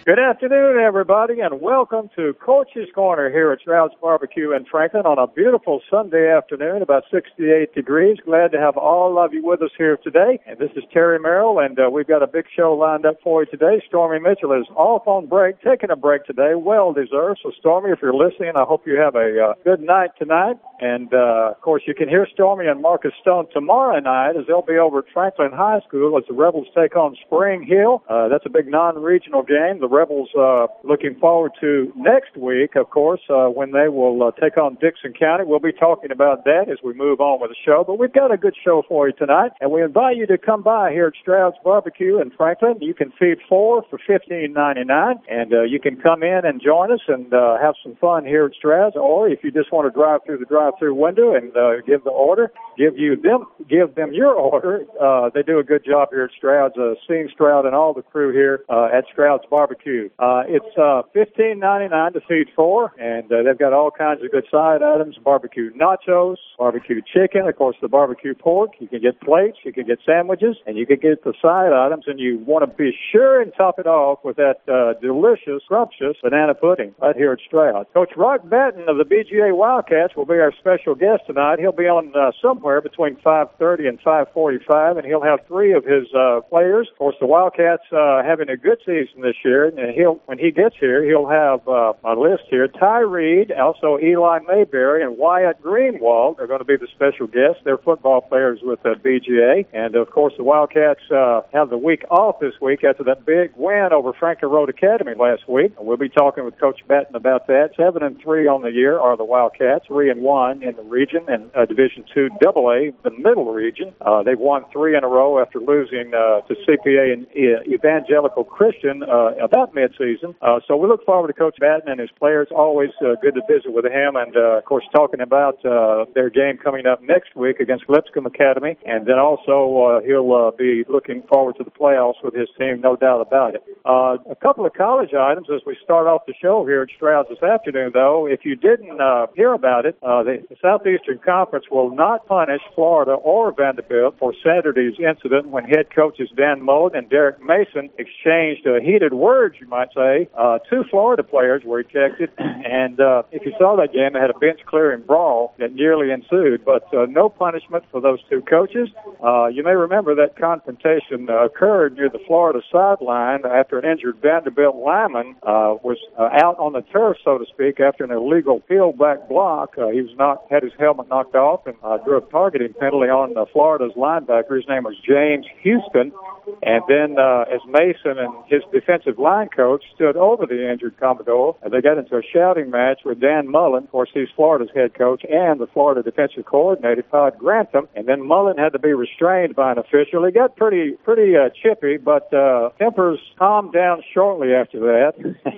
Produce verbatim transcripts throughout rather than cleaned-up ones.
Good afternoon, everybody, and welcome to Coach's Corner here at Stroud's Barbecue in Franklin on a beautiful Sunday afternoon, about sixty-eight degrees. Glad to have all of you with us here today. And this is Terry Merrill, and uh, we've got a big show lined up for you today. Stormy Mitchell is off on break, taking a break today, well deserved. So, Stormy, if you're listening, I hope you have a uh, good night tonight. And, uh, of course, you can hear Stormy and Marcus Stone tomorrow night as they'll be over at Franklin High School as the Rebels take on Spring Hill. Uh, that's a big non-regional game. The Rebels uh, looking forward to next week, of course, uh, when they will uh, take on Dickson County. We'll be talking about that as we move on with the show. But we've got a good show for you tonight, and we invite you to come by here at Stroud's Barbecue in Franklin. You can feed four for fifteen ninety-nine, and uh, you can come in and join us and uh, have some fun here at Stroud's. Or if you just want to drive through the drive-through window and uh, give the order, give you them, give them your order. Uh, they do a good job here at Stroud's. Uh, seeing Stroud and all the crew here uh, at Stroud's Barbecue. Uh, it's uh, fifteen ninety-nine to feed four, and uh, they've got all kinds of good side items: barbecue nachos, barbecue chicken, of course, the barbecue pork. You can get plates, you can get sandwiches, and you can get the side items. And you want to be sure and top it off with that uh, delicious, scrumptious banana pudding right here at Stroud. Coach Rock Batten of the B G A Wildcats will be our special guest tonight. He'll be on uh, somewhere between five thirty and five forty-five, and he'll have three of his uh, players. Of course, the Wildcats uh, having a good season this year, and he'll when he gets here, he'll have uh, my list here. Ty Reed, also Eli Mayberry, and Wyatt Greenwald are going to be the special guests. They're football players with the B G A, and of course, the Wildcats uh, have the week off this week after that big win over Franklin Road Academy last week. We'll be talking with Coach Batten about that. Seven and three on the year are the Wildcats, three and one in the region, and uh, Division Two Double A, the middle region. Uh, they've won three in a row after losing uh, to C P A and uh, Evangelical Christian uh, about mid-season. Uh, so we look forward to Coach Batten and his players. Always uh, good to visit with him, and uh, of course talking about uh, their game coming up next week against Lipscomb Academy, and then also uh, he'll uh, be looking forward to the playoffs with his team, no doubt about it. Uh, a couple of college items as we start off the show here at Stroud's this afternoon, though. If you didn't uh, hear about it, uh, the Southeastern Conference will not punish Florida or Vanderbilt for Saturday's incident when head coaches Dan Mullen and Derek Mason exchanged uh, heated words, you might say. Uh, two Florida players were ejected, and uh, if you saw that game, they had a bench-clearing brawl that nearly ensued, but uh, no punishment for those two coaches. Uh, you may remember that confrontation uh, occurred near the Florida sideline after an injured Vanderbilt lineman uh, was uh, out on the turf, so to speak, after an illegal peel-back block. Uh, he was not had his helmet knocked off and uh, drew a targeting penalty on uh, Florida's linebacker. His name was James Houston. And then uh, as Mason and his defensive line coach stood over the injured Commodore, and they got into a shouting match with Dan Mullen, of course he's Florida's head coach, and the Florida defensive coordinator, Todd Grantham. And then Mullen had to be restrained by an official. He got pretty pretty uh, chippy, but uh, tempers calmed down shortly after that.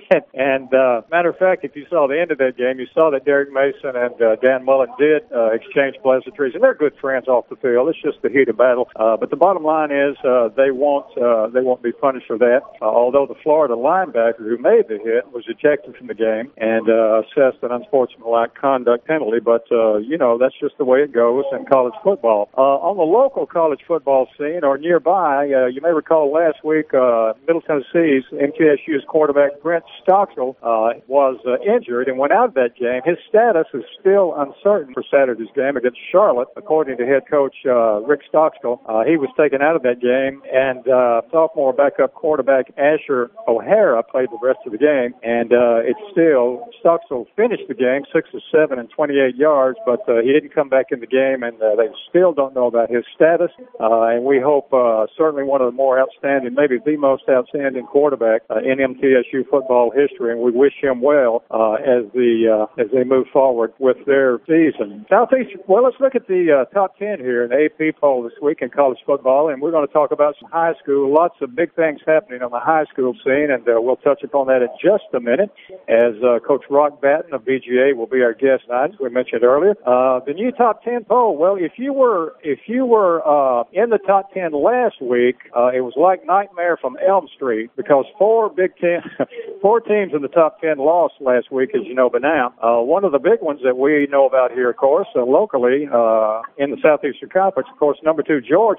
and uh, matter of fact, if you saw the end of that game, you saw that Derek Mason and uh, Dan Mullen did uh, exchange pleasantries, and they're good friends off the field. It's just the heat of battle. Uh, but the bottom line is uh, they won't uh, they won't be punished for that. Uh, although the Florida linebacker who made the hit was ejected from the game and uh, assessed an unsportsmanlike conduct penalty. But uh, you know that's just the way it goes in college football. Uh, on the local college football scene or nearby, uh, you may recall last week uh, Middle Tennessee's M T S U's quarterback Brent Stockstill uh, was uh, injured and went out of that game. His status is still uncertain for Saturday's game against Charlotte, according to head coach uh, Rick Stockstill. Uh, he was taken out of that game, and uh, sophomore backup quarterback Asher O'Hara played the rest of the game. And uh, it's still Stockstill finished the game six of seven and twenty-eight yards, but uh, he didn't come back in the game, and uh, they still don't know about his status. Uh, and we hope uh, certainly one of the more outstanding, maybe the most outstanding quarterback uh, in M T S U football history, and we wish him well uh, as the uh, as they move forward with their season. Southeast. Well, let's look at the uh, top ten here in the A P poll this week in college football, and we're going to talk about some high school. Lots of big things happening on the high school scene, and uh, we'll touch upon that in just a minute. As uh, Coach Rock Batten of B G A will be our guest tonight, as we mentioned earlier. Uh, the new top ten poll. Well, if you were if you were uh, in the top ten last week, uh, it was like Nightmare from Elm Street because four big ten, four teams in the top ten lost last week, as you know by now. Uh, one of the big ones that we know about here, of course, uh, locally uh, in the Southeastern Conference, of course, number two Georgia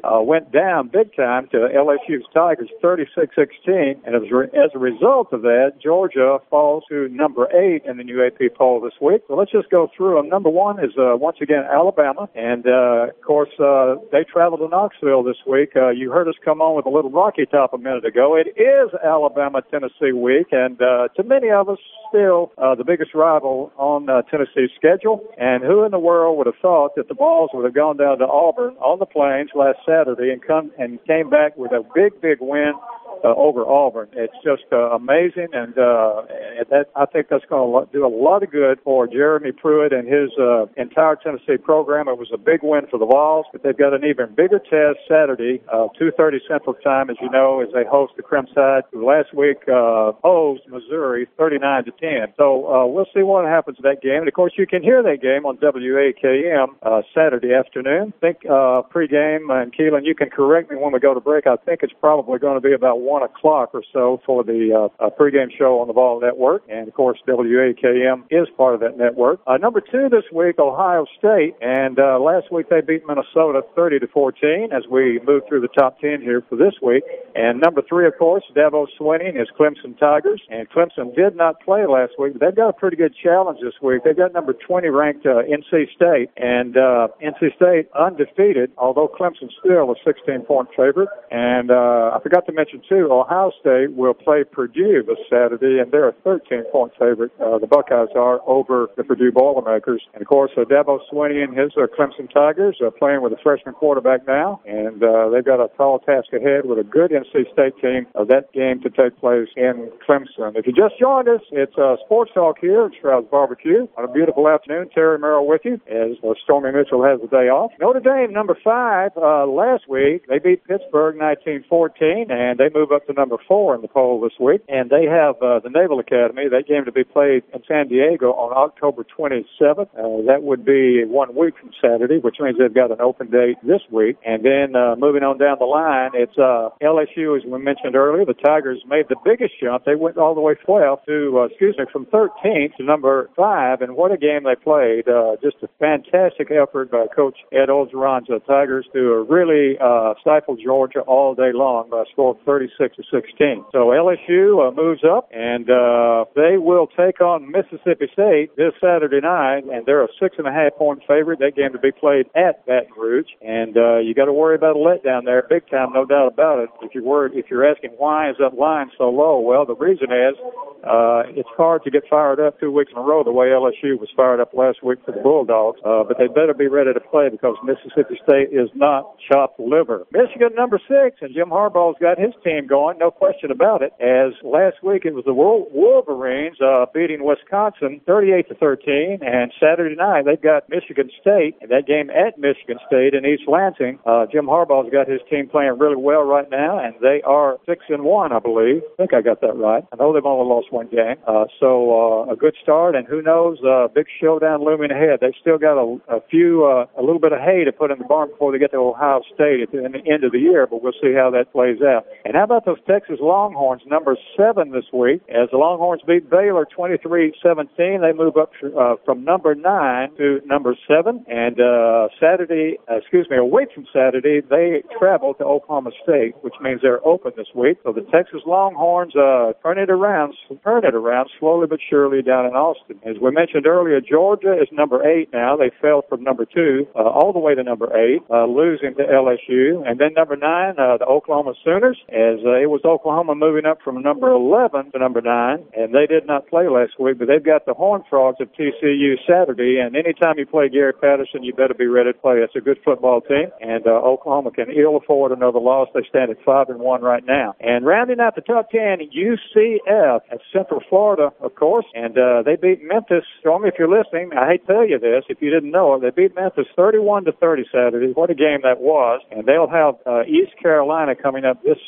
uh, went down big time to L S U's Tigers, thirty-six sixteen. And as a, re- as a result of that, Georgia falls to number eight in the new A P poll this week. So let's just go through them. Number one is, uh, once again, Alabama. And, uh, of course, uh, they travel to Knoxville this week. Uh, you heard us come on with a little Rocky Top a minute ago. It is Alabama-Tennessee week, and uh, to many of us, still uh, the biggest rival on uh, Tennessee's schedule. And who in the world would have thought that the Vols would have gone down to Auburn on the Plains last Saturday and come and came back with a big, big win Uh, over Auburn. It's just uh, amazing, and uh, that I think that's going to do a lot of good for Jeremy Pruitt and his uh, entire Tennessee program. It was a big win for the Vols, but they've got an even bigger test Saturday, uh, two thirty Central Time, as you know, as they host the Crim Tide, who last week uh, hosed Missouri thirty-nine to ten. So uh, we'll see what happens in that game. And of course, you can hear that game on W A K M uh, Saturday afternoon. I think uh, pregame, and Keelan, you can correct me when we go to break. I think it's probably going to be about one o'clock or so for the uh, uh, pregame show on the Vol Network. And, of course, W A K M is part of that network. Uh, number two this week, Ohio State. And uh, last week they beat Minnesota thirty to fourteen as we move through the top ten here for this week. And number three, of course, Dabo Swinney and his Clemson Tigers. And Clemson did not play last week, but they've got a pretty good challenge this week. They've got number twenty ranked uh, N C State. And uh, N C State undefeated, although Clemson still a sixteen-point favorite. And uh, I forgot to mention, too, Ohio State will play Purdue this Saturday, and they're a thirteen-point favorite. Uh, the Buckeyes are over the Purdue Boilermakers. And, of course, uh, Dabo Swinney and his uh, Clemson Tigers are playing with a freshman quarterback now, and uh, they've got a tall task ahead with a good N C State team of that game to take place in Clemson. If you just joined us, it's uh, Sports Talk here at Stroud's Barbecue on a beautiful afternoon. Terry Merrill with you as uh, Stormy Mitchell has the day off. Notre Dame, number five, uh, last week, they beat Pittsburgh nineteen fourteen, and they move up to number four in the poll this week. And they have uh, the Naval Academy, that game to be played in San Diego on October twenty-seventh. Uh, that would be one week from Saturday, which means they've got an open date this week. And then uh, moving on down the line, it's uh, L S U, as we mentioned earlier. The Tigers made the biggest jump. They went all the way twelve to, uh, excuse me, from thirteenth to number five. And what a game they played. Uh, just a fantastic effort by Coach Ed Orgeron's uh, Tigers to really uh, stifle Georgia all day long by a score of thirty-six to sixteen. So L S U uh, moves up, and uh, they will take on Mississippi State this Saturday night, and they're a six and a half point favorite. That game to be played at Baton Rouge, and uh, you got to worry about a letdown there, big time, no doubt about it. If you're worried, if you're asking why is that line so low, well, the reason is uh, it's hard to get fired up two weeks in a row the way L S U was fired up last week for the Bulldogs. Uh, but they better be ready to play because Mississippi State is not chopped liver. Michigan number six, and Jim Harbaugh's got his team going, no question about it. As last week it was the Wolverines uh, beating Wisconsin thirty-eight to thirteen, and Saturday night they've got Michigan State, and that game at Michigan State in East Lansing. Uh, Jim Harbaugh's got his team playing really well right now, and they are six and one, I believe. I think I got that right. I know they've only lost one game, uh, so uh, a good start. And who knows? Uh, big showdown looming ahead. They've still got a, a few, uh, a little bit of hay to put in the barn before they get to Ohio State at the, the end of the year. But we'll see how that plays out. And how about those Texas Longhorns, number seven this week? As the Longhorns beat Baylor twenty-three seventeen, they move up uh, from number nine to number seven. And uh, Saturday, uh, excuse me, a week from Saturday, they travel to Oklahoma State, which means they're open this week. So the Texas Longhorns uh, turn it around, turn it around slowly but surely down in Austin. As we mentioned earlier, Georgia is number eight now. They fell from number two uh, all the way to number eight, uh, losing to L S U. And then number nine, uh, the Oklahoma Sooners, as uh, it was Oklahoma moving up from number eleven to number nine, and they did not play last week, but they've got the Horned Frogs of T C U Saturday, and anytime you play Gary Patterson, you better be ready to play. It's a good football team, and uh, Oklahoma can ill afford another loss. They stand at five and one right now. And rounding out the top ten, U C F at Central Florida, of course, and uh, they beat Memphis. Stormy, if you're listening, I hate to tell you this, if you didn't know it, they beat Memphis thirty-one to thirty Saturday. What a game that was. And they'll have uh, East Carolina coming up this Saturday,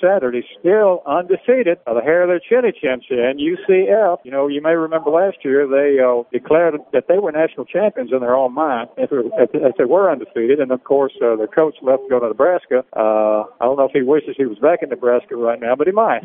still undefeated. Uh, the hair of their chinny chin chin, U C F. You know, you may remember last year they uh, declared that they were national champions in their own mind if, it, if, if they were undefeated. And, of course, uh, their coach left to go to Nebraska. Uh, I don't know if he wishes he was back in Nebraska right now, but he might.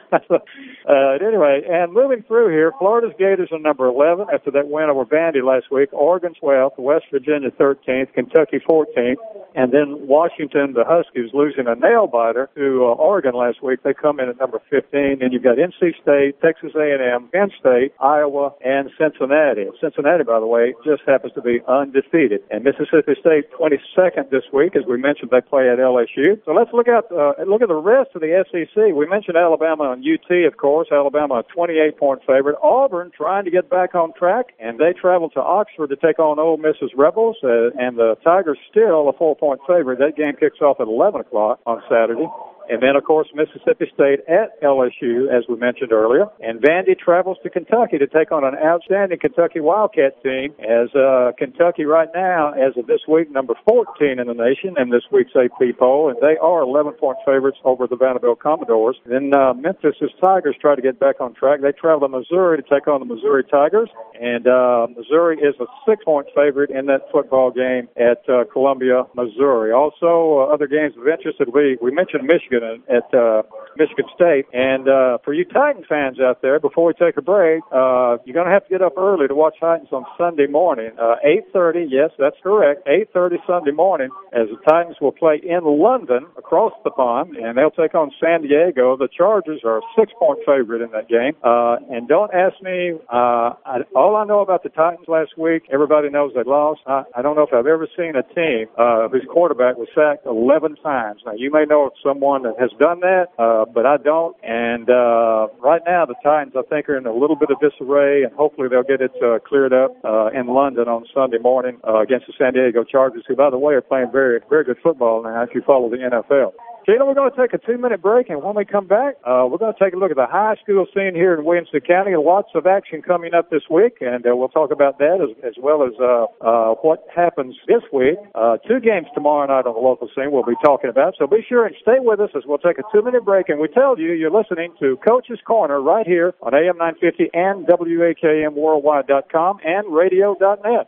uh, anyway, and moving through here, Florida's Gators are number eleven after that win over Vandy last week. Oregon twelfth, West Virginia thirteenth, Kentucky fourteenth, and then Washington, the Huskies, losing a nail-biter to uh, Oregon last week. They come in at number fifteen. And you've got N C State, Texas A and M, Penn State, Iowa, and Cincinnati. Cincinnati, by the way, just happens to be undefeated. And Mississippi State twenty-second this week. As we mentioned, they play at L S U. So let's look at uh, look at the rest of the S E C. We mentioned Alabama and U T, of course. Alabama, a twenty-eight point favorite. Auburn trying to get back on track, and they travel to Oxford to take on Ole Miss's Rebels. Uh, and the Tigers still a four-point favorite. That game kicks off at eleven o'clock on Saturday. And then, of course, Mississippi State at L S U, as we mentioned earlier. And Vandy travels to Kentucky to take on an outstanding Kentucky Wildcat team, as uh, Kentucky right now, as of this week, number fourteen in the nation in this week's A P poll, and they are eleven-point favorites over the Vanderbilt Commodores. Then uh, Memphis's Tigers try to get back on track. They travel to Missouri to take on the Missouri Tigers, and uh, Missouri is a six-point favorite in that football game at uh, Columbia, Missouri. Also, uh, other games of interest that we, we mentioned Michigan at uh, Michigan State. And uh, for you Titan fans out there, before we take a break, uh, you're going to have to get up early to watch Titans on Sunday morning. Uh, eight thirty, yes, that's correct, eight thirty Sunday morning, as the Titans will play in London, across the pond, and they'll take on San Diego. The Chargers are a six-point favorite in that game. Uh, and don't ask me, uh, I, all I know about the Titans last week, everybody knows they lost. I, I don't know if I've ever seen a team uh, whose quarterback was sacked eleven times. Now, you may know of someone that has done that, uh, but I don't. And uh, right now, the Titans, I think, are in a little bit of disarray, and hopefully they'll get it uh, cleared up uh, in London on Sunday morning uh, against the San Diego Chargers, who, by the way, are playing very, very good football now if you follow the N F L. Gina, we're going to take a two-minute break, and when we come back, uh, we're going to take a look at the high school scene here in Williamson County. Lots of action coming up this week, and uh, we'll talk about that as, as well as uh, uh, what happens this week. Uh, two games tomorrow night on the local scene we'll be talking about, so be sure and stay with us as we'll take a two-minute break, and we tell you you're listening to Coach's Corner right here on A M nine fifty and W A K M worldwide dot com and radio dot net.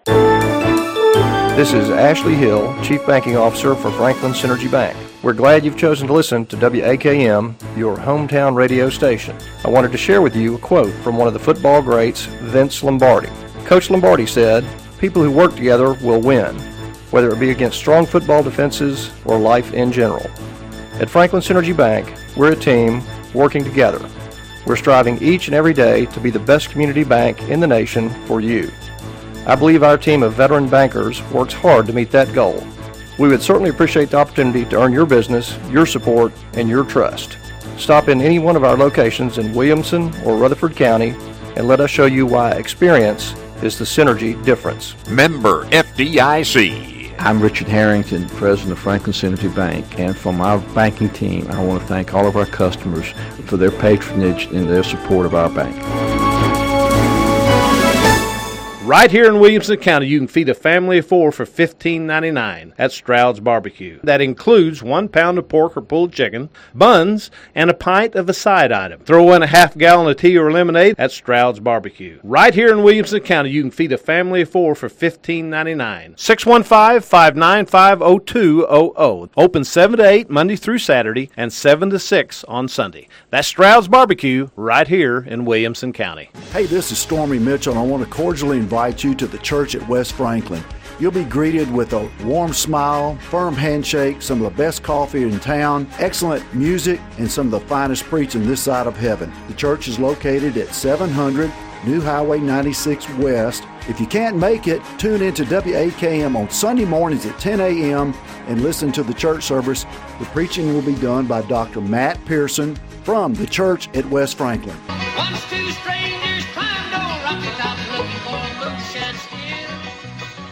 This is Ashley Hill, Chief Banking Officer for Franklin Synergy Bank. We're glad you've chosen to listen to W A K M, your hometown radio station. I wanted to share with you a quote from one of the football greats, Vince Lombardi. Coach Lombardi said, "People who work together will win, whether it be against strong football defenses or life in general." At Franklin Synergy Bank, we're a team working together. We're striving each and every day to be the best community bank in the nation for you. I believe our team of veteran bankers works hard to meet that goal. We would certainly appreciate the opportunity to earn your business, your support, and your trust. Stop in any one of our locations in Williamson or Rutherford County and let us show you why experience is the synergy difference. Member F D I C. I'm Richard Harrington, President of Franklin Synergy Bank, and from our banking team, I want to thank all of our customers for their patronage and their support of our bank. Right here in Williamson County, you can feed a family of four for fifteen ninety-nine at Stroud's Barbecue. That includes one pound of pork or pulled chicken, buns, and a pint of a side item. Throw in a half gallon of tea or lemonade at Stroud's Barbecue. Right here in Williamson County, you can feed a family of four for fifteen ninety-nine. six one five, five nine five, zero two zero zero. Open seven to eight Monday through Saturday and seven to six on Sunday. That's Stroud's Barbecue right here in Williamson County. Hey, this is Stormy Mitchell, and I want to cordially invite you to the church at West Franklin. You'll be greeted with a warm smile, firm handshake, some of the best coffee in town, excellent music, and some of the finest preaching this side of heaven. The church is located at seven hundred New Highway ninety-six West. If you can't make it, tune into W A K M on Sunday mornings at ten a.m. and listen to the church service. The preaching will be done by Doctor Matt Pearson from the church at West Franklin. Once two strangers climbed old Rocky Top looking for a woodshed skin.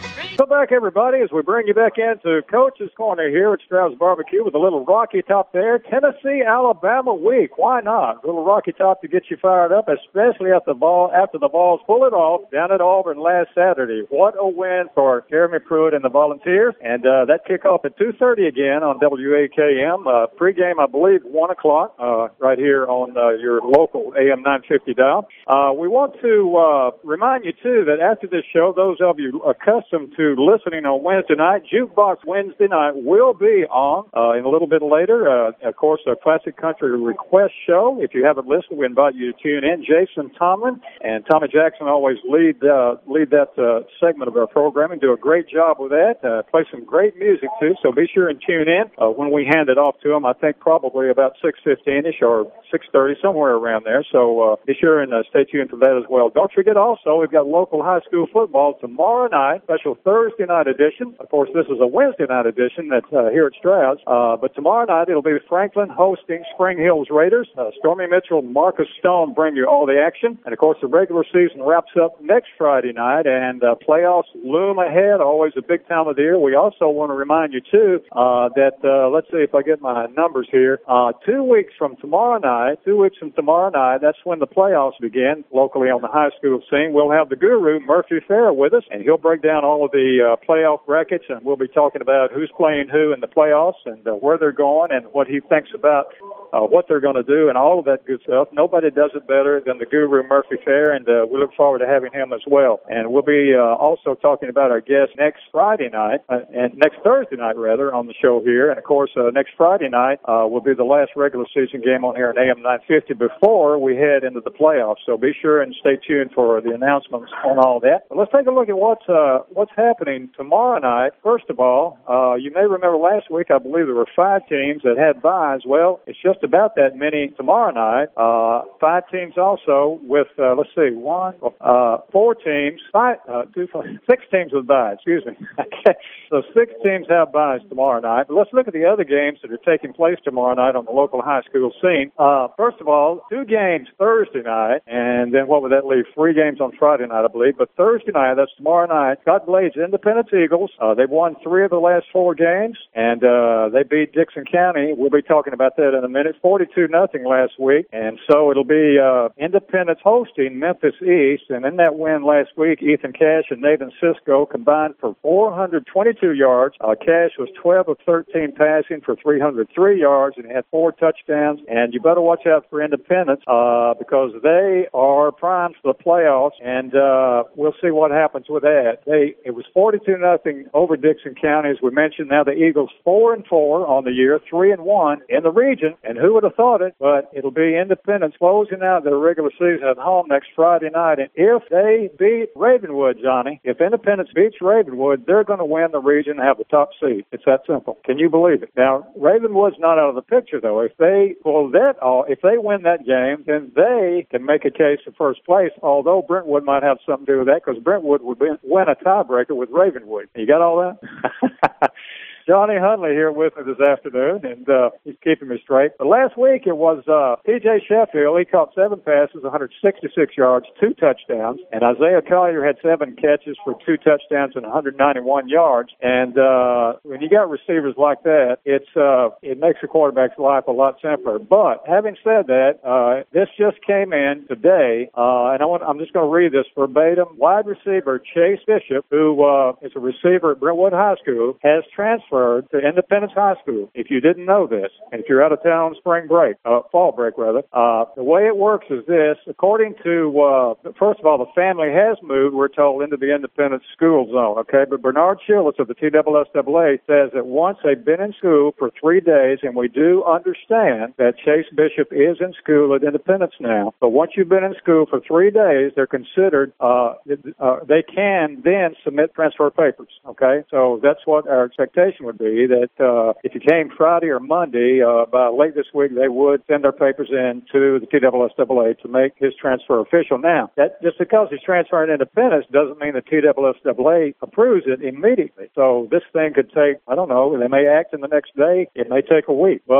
Welcome back, everybody, as we bring you back into Coach's Corner here at Straub's Barbecue with a little Rocky Top there. Tennessee, Alabama week. Why not? A little Rocky Top to get you fired up, especially after the ball after the Vols pull it off down at Auburn last Saturday. What a win for Jeremy Pruitt and the Volunteers. And uh, that kickoff at two thirty again on W A K M. Uh, pregame, I believe, one o'clock uh, right here on uh, your local A M nine fifty dial. Uh, we want to uh, remind you, too, that after this show, those of you accustomed to listening on Wednesday night, Jukebox Wednesday night will be on uh, in a little bit later. Uh, of course, a Classic Country Request show. If you haven't listened, we invite you to tune in. Jason Tomlin and Tommy Jackson always lead uh, lead that uh, segment of our programming, do a great job with that, uh, play some great music, too, so be sure and tune in uh, when we hand it off to them. I think probably about six fifteen-ish or six thirty, somewhere around there, so uh, be sure and uh, stay tuned for that as well. Don't forget also, we've got local high school football tomorrow night, special Thursday night edition. Of course, this is a Wednesday night edition that's uh, here at Stroud's, uh, but tomorrow night it'll be Franklin hosting Spring Hills Raiders. Uh, Stormy Mitchell, Marcus Stone bring you all the action, and of course the regular season wraps up next Friday night, and uh, playoffs loom ahead, always a big time of the year. We also want to remind you, too, uh, that, uh, let's see if I get my numbers here, uh, two weeks from tomorrow night, two weeks from tomorrow night, that's when the playoffs begin locally on the high school scene. We'll have the guru, Murphy Fair, with us, and he'll break down all of the uh, playoff brackets, and we'll be talking about who's playing who in the playoffs and uh, where they're going and what he thinks about uh, what they're going to do and all of that good stuff. Nobody does it better than the guru, Murphy Fair, and uh, we look forward to having him as well. And we'll be uh, also talking about our guest next Friday night, uh, and next Thursday night, rather, on the show here. And, of course, uh, next Friday night uh, will be the last regular season game on here at A M nine fifty before we head into the playoffs. So be sure and stay tuned for the announcements on all that. But let's take a look at what's, uh, what's happening tomorrow night. First of all, uh, you may remember last week, I believe there were five teams that had byes. Well, it's just about that many tomorrow night. Uh, five teams also with, uh, let's see, one, uh, four teams, five, uh, two, five, six teams with byes, excuse me. Okay. So six teams have byes tomorrow night. But let's look at the other games that are taking place tomorrow night on the local high school scene. Uh, first of all, two games Thursday night, and then what would that leave? Three games on Friday night, I believe. But Thursday night, that's tomorrow night, Scott Blades Independence Eagles. Uh, they've won three of the last four games, and uh, they beat Dixon County. We'll be talking about that in a minute. forty-two nothing last week, and so it'll be uh, Independence hosting Memphis East, and in that win last week, Ethan Cash and Nathan Cisco combined for four hundred twenty-two yards. Uh, Cash was twelve of thirteen passing for three hundred three yards, and had four touchdowns, and you better watch out for Independence uh, because they are primed for the playoffs, and uh, we'll see what happens with that. They It was forty-two nothing over Dixon County, as we mentioned. Now the Eagles four and four on the year, three and one in the region, and who would have thought it, but it'll be Independence closing out their regular season at home next Friday night, and if they beat Ravenwood, Johnny, if Independence beats Ravenwood, they're going to win the region and have the top seed. It's that simple. Can you believe it? Now, Ravenwood's not out of the picture, though. If they pull that off, if they win that game, then they can make a case for first place, although Brentwood might have something to do with that, because Brentwood would win a tiebreaker with Ravenwood. You got all that? Johnny Hunley here with me this afternoon, and uh, he's keeping me straight. But last week it was uh, P J Sheffield. He caught seven passes, one hundred sixty-six yards, two touchdowns. And Isaiah Collier had seven catches for two touchdowns and one hundred ninety-one yards. And uh, when you got receivers like that, it's uh, it makes a quarterback's life a lot simpler. But having said that, uh, this just came in today, uh, and I want, I'm just going to read this verbatim. Wide receiver Chase Bishop, who uh, is a receiver at Brentwood High School, has transferred to Independence High School. If you didn't know this, and if you're out of town on spring break, uh, fall break rather, uh, the way it works is this. According to, uh, first of all, the family has moved, we're told, into the Independence school zone, okay? But Bernard Schillis of the T S S A A says that once they've been in school for three days, and we do understand that Chase Bishop is in school at Independence now, but once you've been in school for three days, they're considered, uh, uh, they can then submit transfer papers, okay? So that's what our expectation would be, that uh, if you came Friday or Monday, uh, by late this week, they would send their papers in to the T S S A A to make his transfer official. Now, that just because he's transferring Independence doesn't mean the T S S A A approves it immediately. So this thing could take, I don't know, they may act in the next day. It may take a week. But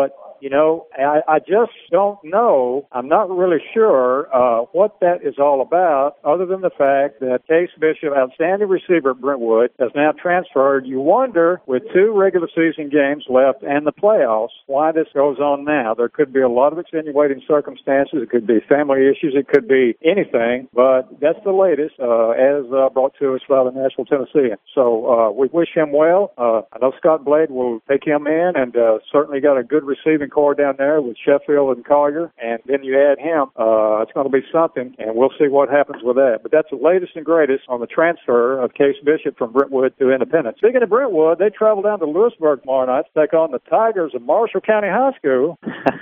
you know, I, I just don't know. I'm not really sure uh, what that is all about, other than the fact that Case Bishop, outstanding receiver at Brentwood, has now transferred. You wonder, with two regular season games left and the playoffs, why this goes on now. There could be a lot of extenuating circumstances. It could be family issues. It could be anything, but that's the latest, uh, as uh, brought to us by the Nashville Tennessean. So uh, we wish him well. Uh, I know Scott Blade will take him in, and uh, certainly got a good receiving core down there with Sheffield and Collier, and then you add him. Uh, it's going to be something, and we'll see what happens with that. But that's the latest and greatest on the transfer of Case Bishop from Brentwood to Independence. Speaking of Brentwood, they travel down to Lewisburg tomorrow night to take on the Tigers of Marshall County High School.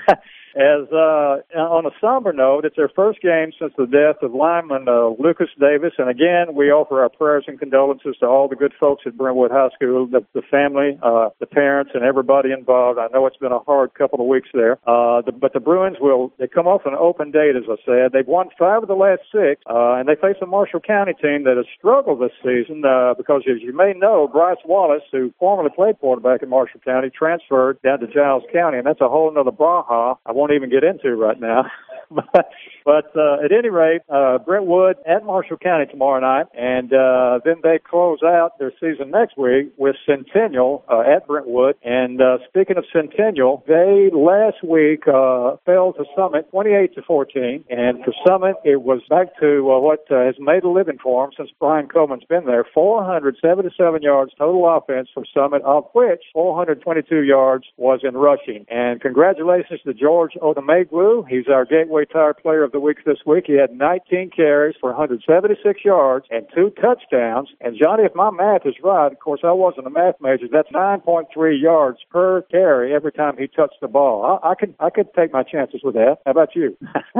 As uh, on a somber note, it's their first game since the death of lineman uh, Lucas Davis. And again, we offer our prayers and condolences to all the good folks at Brentwood High School, the, the family, uh, the parents, and everybody involved. I know it's been a hard couple of weeks there. Uh, the, but the Bruins will, they come off an open date, as I said. They've won five of the last six, uh, and they face a Marshall County team that has struggled this season uh, because, as you may know, Bryce Wallace, who formerly played quarterback in Marshall County, transferred down to Giles County, and that's a whole other brouhaha I won't even get into right now. but but uh, at any rate, uh, Brentwood at Marshall County tomorrow night, and uh, then they close out their season next week with Centennial uh, at Brentwood. And uh, speaking of Centennial, they last week uh, fell to Summit twenty-eight to fourteen, and for Summit it was back to uh, what uh, has made a living for them since Brian Coleman's been there. four hundred seventy-seven yards total offense for Summit, of which four hundred twenty-two yards was in rushing. And congratulations to George Odemegwu. He's our Gateway Tire Player of the Week this week. He had nineteen carries for one hundred seventy-six yards and two touchdowns. And Johnny, if my math is right, of course I wasn't a math major, that's nine point three yards per carry every time he touched the ball. I, I could I could take my chances with that. How about you?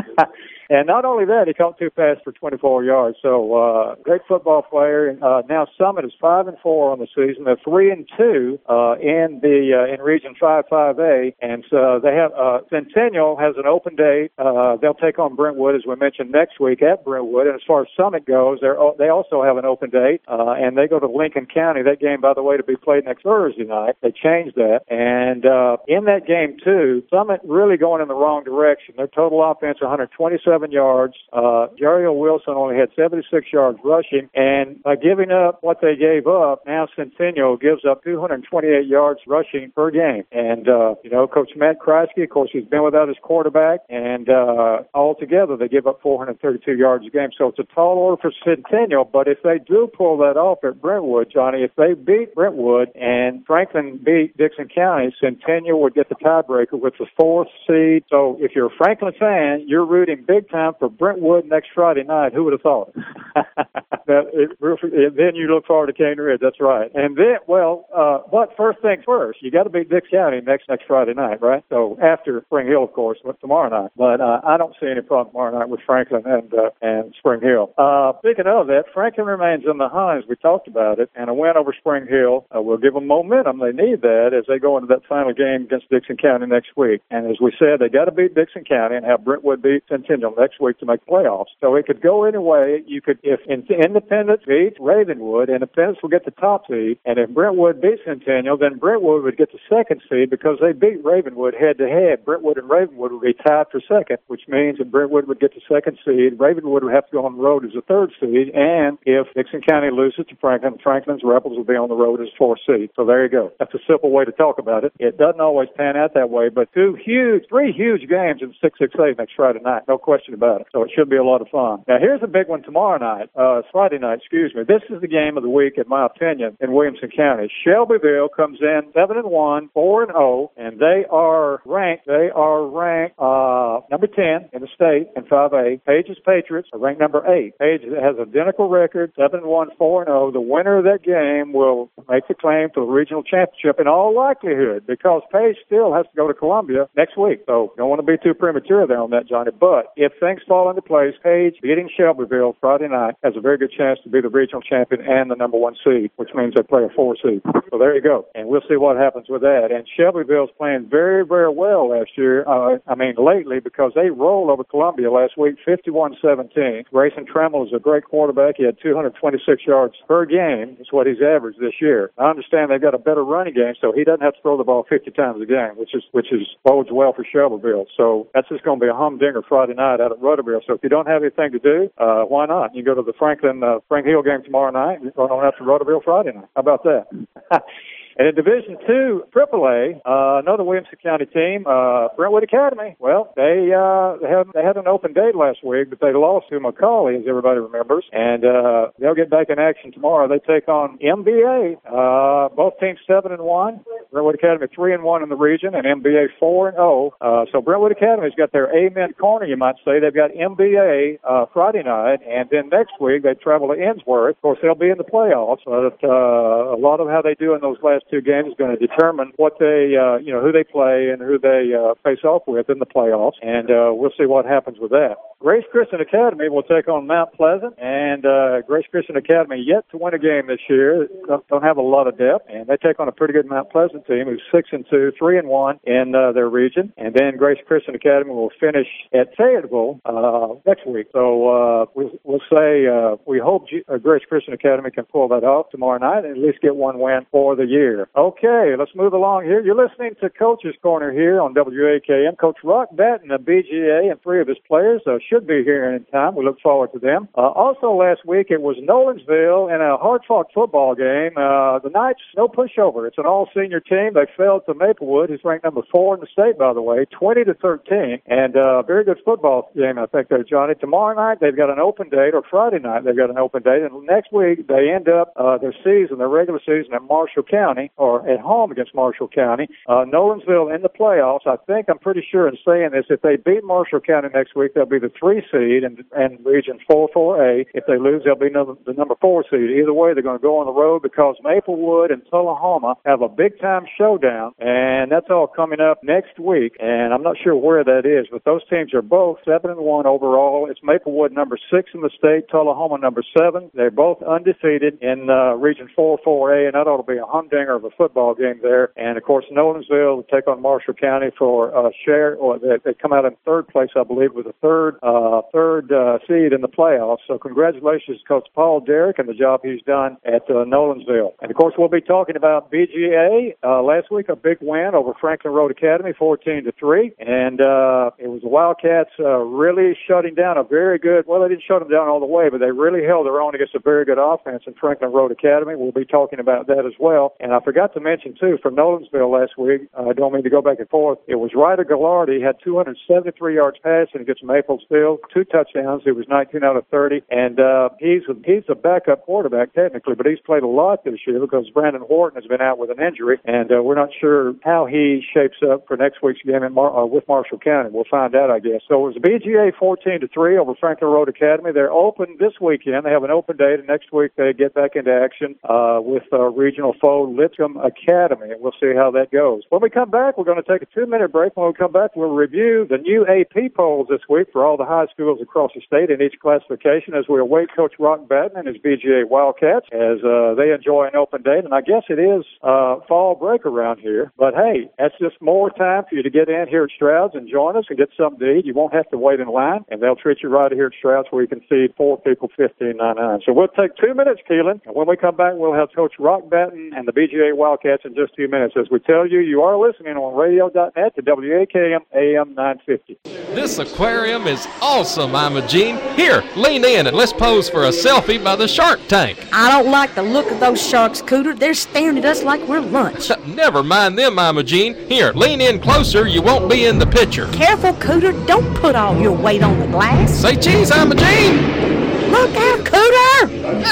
And not only that, he caught two passes for twenty-four yards. So uh, great football player. And uh, now Summit is five and four on the season. They're three and two uh, in the uh, in Region Five Five A, and so they have uh, Centennial has an open date. Uh, they'll take on Brentwood, as we mentioned, next week at Brentwood. And as far as Summit goes, they they also have an open date, uh, and they go to Lincoln County. That game, by the way, to be played next Thursday night. They changed that, and uh, in that game too, Summit really going in the wrong direction. Their total offense one hundred twenty-seven yards. Uh, Jerry Wilson only had seventy-six yards rushing, and by giving up what they gave up, now Centennial gives up two hundred twenty-eight yards rushing per game. And uh, you know, Coach Matt Kreisky, of course, he's been without his quarterback, and uh, altogether they give up four hundred thirty-two yards a game. So it's a tall order for Centennial. But if they do pull that off at Brentwood, Johnny, if they beat Brentwood and Franklin beat Dixon County, Centennial would get the tiebreaker with the fourth seed. So if you're a Franklin fan, you're rooting big time for Brentwood next Friday night. Who would have thought? that it, then you look forward to Cane Ridge. That's right. And then, well, uh, but first things first, you got to beat Dix County next next Friday night, right? So after Spring Hill, of course, but tomorrow night. But uh, I don't see any problem tomorrow night with Franklin and uh, and Spring Hill. Uh, speaking of that, Franklin remains in the hunt, as we talked about it, and a win over Spring Hill uh, will give them momentum. They need that as they go into that final game against Dixon County next week. And as we said, they got to beat Dixon County and have Brentwood beat Centennial next week to make playoffs. So it could go any way. You could, if Independence beats Ravenwood, Independence will get the top seed, and if Brentwood beats Centennial, then Brentwood would get the second seed because they beat Ravenwood head to head. Brentwood and Ravenwood would be tied for second, which means that Brentwood would get the second seed. Ravenwood would have to go on the road as a third seed, and if Dixon County loses to Franklin, Franklin's Rebels will be on the road as fourth seed. So there you go. That's a simple way to talk about it. It doesn't always pan out that way, but two huge, three huge games in six six eight next Friday night. No question about it. So it should be a lot of fun. Now here's a big one tomorrow night, uh, Friday night, excuse me. This is the game of the week, in my opinion, in Williamson County. Shelbyville comes in seven and one, four and zero, and they are ranked. They are ranked uh, number ten in the state in five A. Page's Patriots are ranked number eight. Page has an identical record, seven and one, four and zero. The winner of that game will make the claim to the regional championship in all likelihood, because Page still has to go to Columbia next week. So don't want to be too premature there on that, Johnny. But if things fall into place, Page beating Shelbyville Friday night has a very good good chance to be the regional champion and the number one seed, which means they play a four seed. So there you go. And we'll see what happens with that. And Shelbyville's playing very, very well last year. Uh, I mean, lately, because they rolled over Columbia last week, fifty-one seventeen. Grayson Trammell is a great quarterback. He had two hundred twenty-six yards per game. That's what he's averaged this year. I understand they've got a better running game, so he doesn't have to throw the ball fifty times a game, which is which is bodes well for Shelbyville. So that's just going to be a humdinger Friday night out at Rudderville. So if you don't have anything to do, uh, why not? You go to the Franklin uh, Frank Hill game tomorrow night and go on out to Rudderville Friday night. How about that? And in Division Two, Triple A, uh, another Williamson County team, uh, Brentwood Academy. Well, they uh, they had they had an open date last week, but they lost to McCauley, as everybody remembers, and uh, they'll get back in action tomorrow. They take on M B A. Uh, both teams seven and one. Brentwood Academy three and one in the region, and M B A four and zero. Uh, so Brentwood Academy's got their Amen corner, you might say. They've got M B A uh, Friday night, and then next week they travel to Innsworth. Of course, they'll be in the playoffs, but uh, a lot of how they do in those last two games is going to determine what they, uh, you know, who they play and who they uh, face off with in the playoffs, and uh, we'll see what happens with that. Grace Christian Academy will take on Mount Pleasant, and uh, Grace Christian Academy yet to win a game this year. Don't, don't have a lot of depth, and they take on a pretty good Mount Pleasant team who's six and two, three and one in uh, their region, and then Grace Christian Academy will finish at Fayetteville uh, next week. So uh, we'll, we'll say uh, we hope G- uh, Grace Christian Academy can pull that off tomorrow night and at least get one win for the year. Okay, let's move along here. You're listening to Coach's Corner here on W A K M. Coach Rock Batten, the B G A, and three of his players uh, should be here in time. We look forward to them. Uh, also last week it was Nolensville in a hard-fought football game. Uh, the Knights, no pushover. It's an all-senior team. They fell to Maplewood, who's ranked number four in the state, by the way, twenty to thirteen. And uh, very good football game, I think, there, Johnny. Tomorrow night they've got an open date, or Friday night they've got an open date. And next week they end up uh, their season, their regular season at Marshall County, or at home against Marshall County. Uh, Nolensville in the playoffs. I think I'm pretty sure in saying this, if they beat Marshall County next week, they'll be the three seed in, in Region four four A. If they lose, they'll be number, the number four seed. Either way, they're going to go on the road because Maplewood and Tullahoma have a big-time showdown, and that's all coming up next week. And I'm not sure where that is, but those teams are both seven and one overall. It's Maplewood number six in the state, Tullahoma number seven. They're both undefeated in uh, Region four four A, and that ought to be a humdinger of a football game there. And of course, Nolensville will take on Marshall County for uh, share, or they, they come out in third place, I believe, with a third uh, third uh, seed in the playoffs. So congratulations to Coach Paul Derrick and the job he's done at uh, Nolensville. And of course, we'll be talking about B G A. Uh, last week, a big win over Franklin Road Academy, fourteen to three, and uh, it was the Wildcats uh, really shutting down a very good. Well, they didn't shut them down all the way, but they really held their own against a very good offense in Franklin Road Academy. We'll be talking about that as well. And I forgot to mention too, from Nolensville last week, uh, I don't mean to go back and forth, it was Ryder Gallardi, had two hundred seventy-three yards passing against Maplesville, two touchdowns. He was nineteen out of thirty, and uh, he's a, he's a backup quarterback technically, but he's played a lot this year because Brandon Horton has been out with an injury, and uh, we're not sure how he shapes up for next week's game in Mar- uh, with Marshall County. We'll find out, I guess. So it was B G A fourteen to three over Franklin Road Academy. They're open this weekend. They have an open date, and next week they get back into action uh, with uh, regional foe Lipscomb Academy, and we'll see how that goes. When we come back, we're going to take a two-minute break. When we come back, we'll review the new A P polls this week for all the high schools across the state in each classification as we await Coach Rock Batten and his B G A Wildcats as uh, they enjoy an open date. And I guess it is uh, fall break around here. But, hey, that's just more time for you to get in here at Stroud's and join us and get something to eat. You won't have to wait in line, and they'll treat you right here at Stroud's where you can feed four people fifteen ninety-nine. So we'll take two minutes, Keelan, and when we come back, we'll have Coach Rock Batten and the B G A Wildcats in just a few minutes. As we tell you, you are listening on radio dot net to W A K M A M nine fifty. This aquarium is awesome, Imogene. Here, lean in and let's pose for a selfie by the shark tank. I don't like the look of those sharks, Cooter. They're staring at us like we're lunch. Never mind them, Imogene. Here, lean in closer. You won't be in the picture. Careful, Cooter. Don't put all your weight on the glass. Say cheese, Imogene. Look out, Cooter!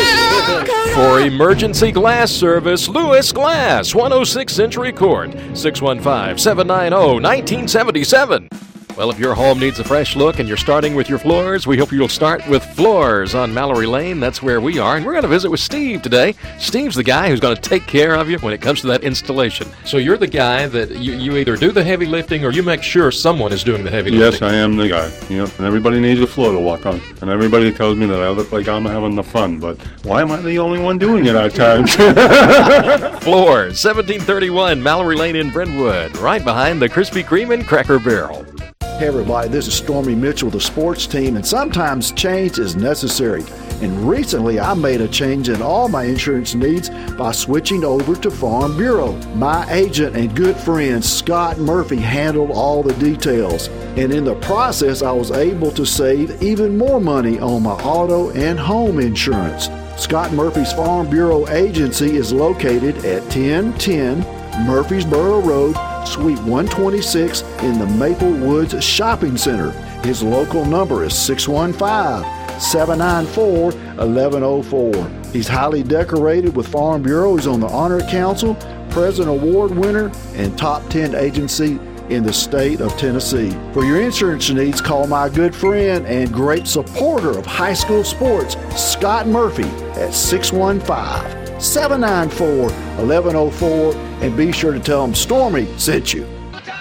Cooter! For emergency glass service, Lewis Glass, one oh six Century Court, six one five, seven nine zero, one nine seven seven. Well, if your home needs a fresh look and you're starting with your floors, we hope you'll start with Floors on Mallory Lane. That's where we are. And we're going to visit with Steve today. Steve's the guy who's going to take care of you when it comes to that installation. So you're the guy that you, you either do the heavy lifting or you make sure someone is doing the heavy lifting. Yes, I am the guy. Yep. And everybody needs a floor to walk on. And everybody tells me that I look like I'm having the fun. But why am I the only one doing it at times? Floors, seventeen thirty-one Mallory Lane in Brentwood, right behind the Krispy Kreme and Cracker Barrel. Hey everybody, this is Stormy Mitchell, the sports team, and sometimes change is necessary. And recently I made a change in all my insurance needs by switching over to Farm Bureau. My agent and good friend Scott Murphy handled all the details. And in the process I was able to save even more money on my auto and home insurance. Scott Murphy's Farm Bureau agency is located at ten ten Murfreesboro Road, Suite one twenty-six in the Maple Woods Shopping Center. His local number is six one five, seven nine four, one one zero four. He's highly decorated with Farm Bureau. He's on the Honor Council, President Award winner, and top ten agency in the state of Tennessee. For your insurance needs, call my good friend and great supporter of high school sports, Scott Murphy, at six one five, seven nine four, one one zero four, and be sure to tell him Stormy sent you.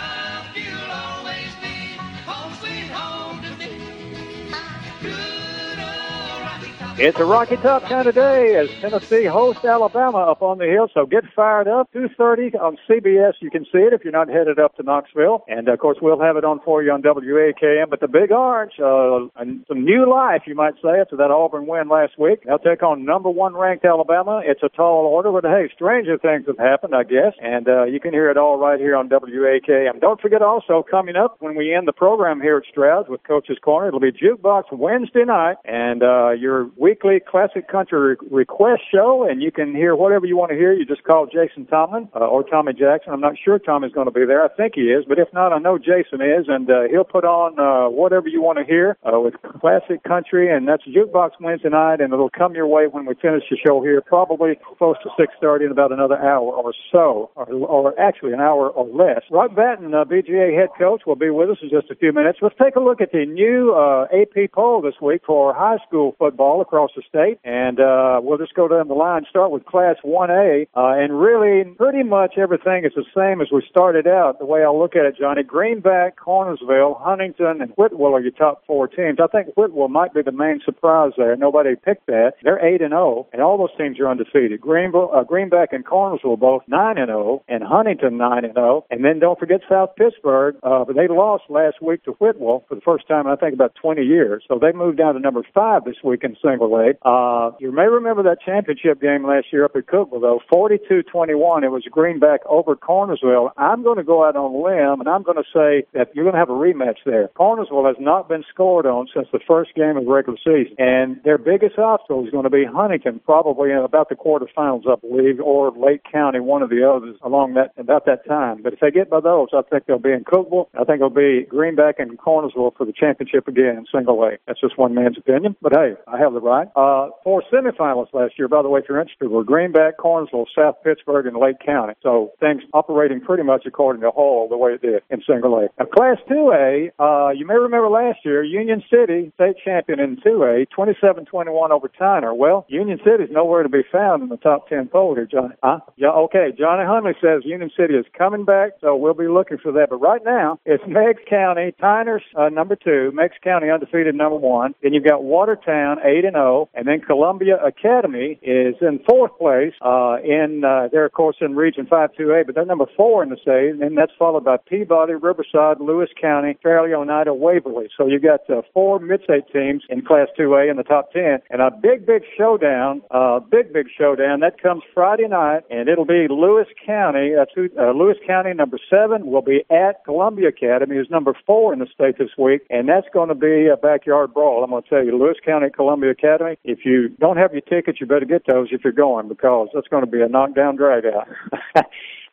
It's a Rocky Top kind of day as Tennessee hosts Alabama up on the hill, so get fired up. two thirty on C B S. You can see it if you're not headed up to Knoxville. And, of course, we'll have it on for you on W A K M. But the Big Orange, uh, some new life, you might say, after that Auburn win last week. They'll take on number one ranked Alabama. It's a tall order, but, hey, stranger things have happened, I guess. And uh, you can hear it all right here on W A K M. Don't forget also, coming up when we end the program here at Stroud's with Coach's Corner, it'll be Jukebox Wednesday night. And uh, your weekly classic country request show, and you can hear whatever you want to hear. You just call Jason Tomlin uh, or Tommy Jackson. I'm not sure Tommy's going to be there. I think he is, but if not, I know Jason is, and uh, he'll put on uh, whatever you want to hear uh, with classic country, and that's Jukebox Wednesday night, and it'll come your way when we finish the show here, probably close to six thirty in about another hour or so, or, or actually an hour or less. Rob Batten, uh, B G A head coach, will be with us in just a few minutes. Let's take a look at the new uh, A P poll this week for high school football across the state. And uh, we'll just go down the line, start with Class one A. Uh, and really, pretty much everything is the same as we started out, the way I look at it, Johnny. Greenback, Cornersville, Huntington, and Whitwell are your top four teams. I think Whitwell might be the main surprise there. Nobody picked that. They're eight and oh, and all those teams are undefeated. Greenville, uh, Greenback and Cornersville both nine and oh, and Huntington nine and oh. And then don't forget South Pittsburgh, uh, but they lost last week to Whitwell for the first time in, I think, about twenty years. So they moved down to number five this week in single A. Uh, you may remember that championship game last year up at Cookville, though, forty-two twenty-one. It was Greenback over Cornersville. I'm going to go out on a limb, and I'm going to say that you're going to have a rematch there. Cornersville has not been scored on since the first game of the regular season, and their biggest obstacle is going to be Huntington, probably in about the quarterfinals, I believe, or Lake County, one of the others, along that about that time. But if they get by those, I think they'll be in Cookville. I think it'll be Greenback and Cornersville for the championship again in single A. That's just one man's opinion, but hey, I have the right. Uh, four semifinalists last year, by the way, if you're interested, were Greenback, Cornersville, South Pittsburgh, and Lake County. So things operating pretty much according to Hall the way it did in single A. Now, Class two A, uh, you may remember last year, Union City, state champion in two A, twenty-seven twenty-one over Tyner. Well, Union City's nowhere to be found in the top ten poll here, Johnny. Huh? Yeah, okay, Johnny Huntley says Union City is coming back, so we'll be looking for that. But right now, it's Meigs County, Tyner's uh, number two, Meigs County undefeated number one. Then you've got Watertown, eight and oh, and then Columbia Academy is in fourth place uh, in, uh, they're, of course, in Region five two A, but they're number four in the state, and then that's followed by Peabody, Riverside, Lewis County, Fairleigh, Oneida, Waverly. So you've got uh, four mid-state teams in Class two A in the top ten, and a big, big showdown, uh, big, big showdown. That comes Friday night, and it'll be Lewis County. That's who, uh, Lewis County, number seven, will be at Columbia Academy, who's number four in the state this week, and that's going to be a backyard brawl. I'm going to tell you, Lewis County, Columbia Academy, if you don't have your tickets, you better get those if you're going, because that's going to be a knockdown drag out.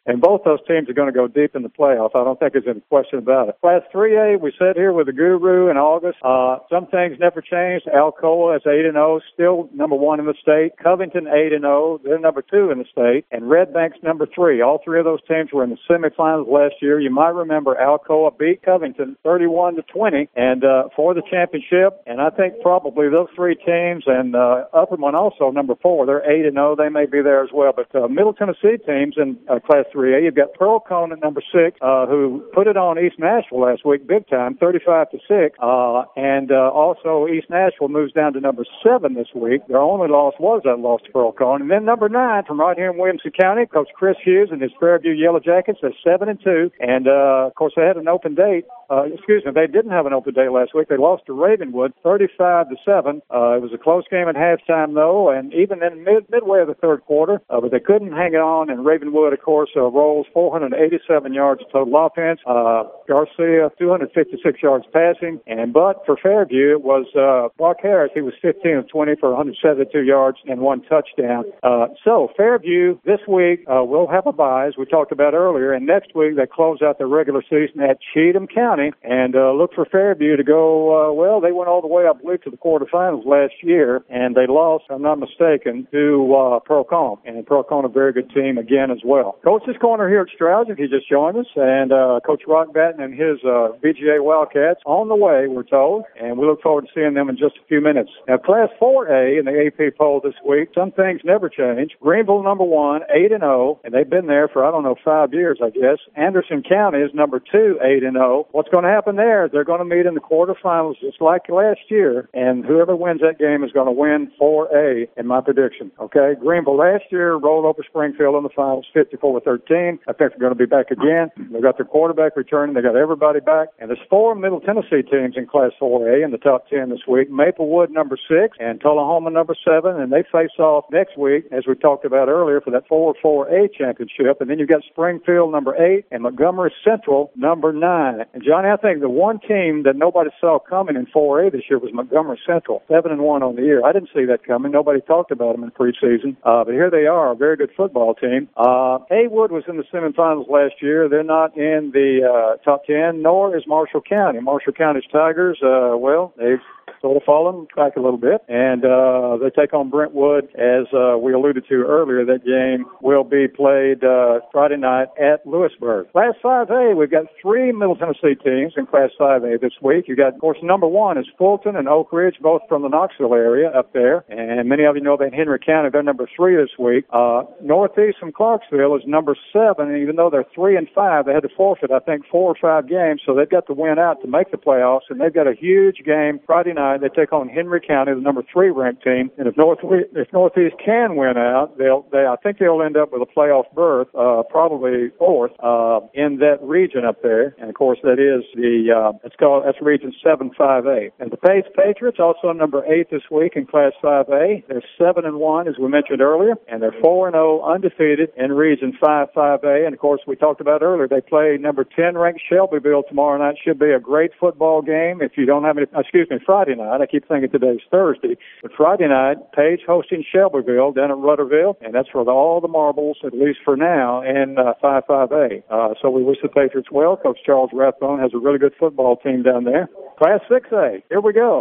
And both those teams are going to go deep in the playoffs. I don't think there's any question about it. Class three A, we said here with the Guru in August. Uh, some things never changed. Alcoa is eight and oh, still number one in the state. Covington eight and oh, they're number two in the state. And Red Bank's number three. All three of those teams were in the semifinals last year. You might remember Alcoa beat Covington thirty-one to twenty and uh, for the championship. And I think probably those three teams and uh, Upper One also number four. They're eight and oh. They may be there as well. But uh, Middle Tennessee teams in uh, Class three A, you've got Pearl Cone at number six, uh, who put it on East Nashville last week, big time, thirty-five to six. Uh, and uh, also East Nashville moves down to number seven this week. Their only loss was that loss to Pearl Cone. And then number nine from right here in Williamson County, Coach Chris Hughes and his Fairview Yellow Jackets. They're seven and two. And uh, of course they had an open date. Uh, excuse me, they didn't have an open date last week. They lost to Ravenwood, thirty-five to seven. Uh, it was a close game at halftime, though, and even in mid midway of the third quarter, uh, but they couldn't hang it on. And Ravenwood, of course, uh, rolls four hundred eighty-seven yards total offense. Uh, Garcia, two hundred fifty-six yards passing. And but for Fairview, it was uh, Brock Harris. He was fifteen of twenty for one hundred seventy-two yards and one touchdown. Uh, so Fairview this week uh, will have a bye, as we talked about earlier, and next week they close out their regular season at Cheatham County. And uh, look for Fairview to go, uh, well, they went all the way, I believe, to the quarterfinals last year, and they lost, if I'm not mistaken, to uh, Pearl Cone. And Pearl Cone, a very good team again as well. Coach's Corner here at Stroud's, if you just joined us, and uh, Coach Rock Batten and his uh, B G A Wildcats on the way, we're told, and we look forward to seeing them in just a few minutes. Now, Class four A in the A P poll this week, some things never change. Greenville, number one, eight and oh, and they've been there for, I don't know, five years, I guess. Anderson County is number two, eight and oh. What's going to happen there? They're going to meet in the quarterfinals just like last year, and whoever wins that game is going to win four A in my prediction. Okay, Greenville last year rolled over Springfield in the finals, fifty-four to thirteen. I think they're going to be back again. They've got their quarterback returning. They got everybody back, and there's four Middle Tennessee teams in Class four A in the top ten this week. Maplewood number six and Tullahoma number seven, and they face off next week, as we talked about earlier, for that four four A championship. And then you've got Springfield number eight and Montgomery Central number nine. And Johnny, I think the one team that nobody saw coming in four A this year was Montgomery Central, seven and one on the year. I didn't see that coming. Nobody talked about them in preseason, uh, but here they are, a very good football team. Uh, Haywood was in the semifinals last year. They're not in the uh, top ten, nor is Marshall County. Marshall County's Tigers, uh, well, they've sort of fallen back a little bit, and uh, they take on Brentwood, as uh, we alluded to earlier. That game will be played uh, Friday night at Lewisburg. Class five A, we've got three Middle Tennessee teams in Class five A this week. You got, of course, number one is Fulton and Oak Ridge, both from the Knoxville area up there, and many of you know that in Henry County, they're number three this week. Uh, Northeast from Clarksville is number seven, and even though they're three and five, they had to forfeit, I think, four or five games, so they've got to win out to make the playoffs, and they've got a huge game Friday night. They take on Henry County, the number three ranked team, and if North if Northeast can win out, they'll they I think they'll end up with a playoff berth, uh, probably fourth uh, in that region up there. And of course, that is the uh, it's called that's Region seven five A. And the Pace Patriots also number eight this week in Class five A. They're seven and one, as we mentioned earlier, and they're four and zero undefeated in Region five five A. And of course, we talked about earlier, they play number ten ranked Shelbyville tomorrow night. Should be a great football game. If you don't have any, excuse me, Friday night. I keep thinking today's Thursday, but Friday night, Page hosting Shelbyville down at Rutterville, and that's for the, all the marbles, at least for now, in uh, five five A. Uh, so we wish the Patriots well. Coach Charles Rathbone has a really good football team down there. Class six A, here we go.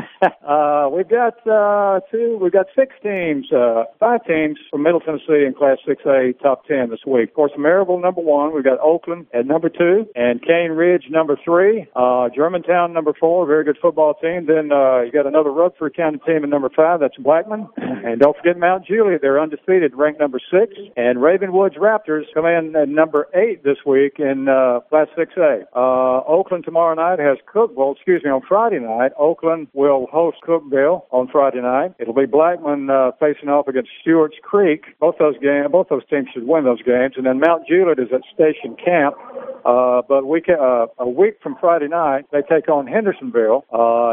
uh, we've got uh, two, we've got six teams, uh, five teams from Middle Tennessee in Class six A top ten this week. Of course, Maryville number one, we've got Oakland at number two, and Cane Ridge number three, uh, Germantown number four, very good football team. Then uh, you got another Rutherford County team at number five, that's Blackman. And don't forget Mount Juliet, they're undefeated, ranked number six. And Ravenwood's Raptors come in at number eight this week in uh, Class six A. Uh, Oakland tomorrow night has Cookville, excuse me, on Friday night. Oakland will host Cookville on Friday night. It'll be Blackman uh, facing off against Stewart's Creek. Both those games, both those teams should win those games. And then Mount Juliet is at Station Camp. Uh, but we can, uh, a week from Friday night, they take on Hendersonville, uh, and that could very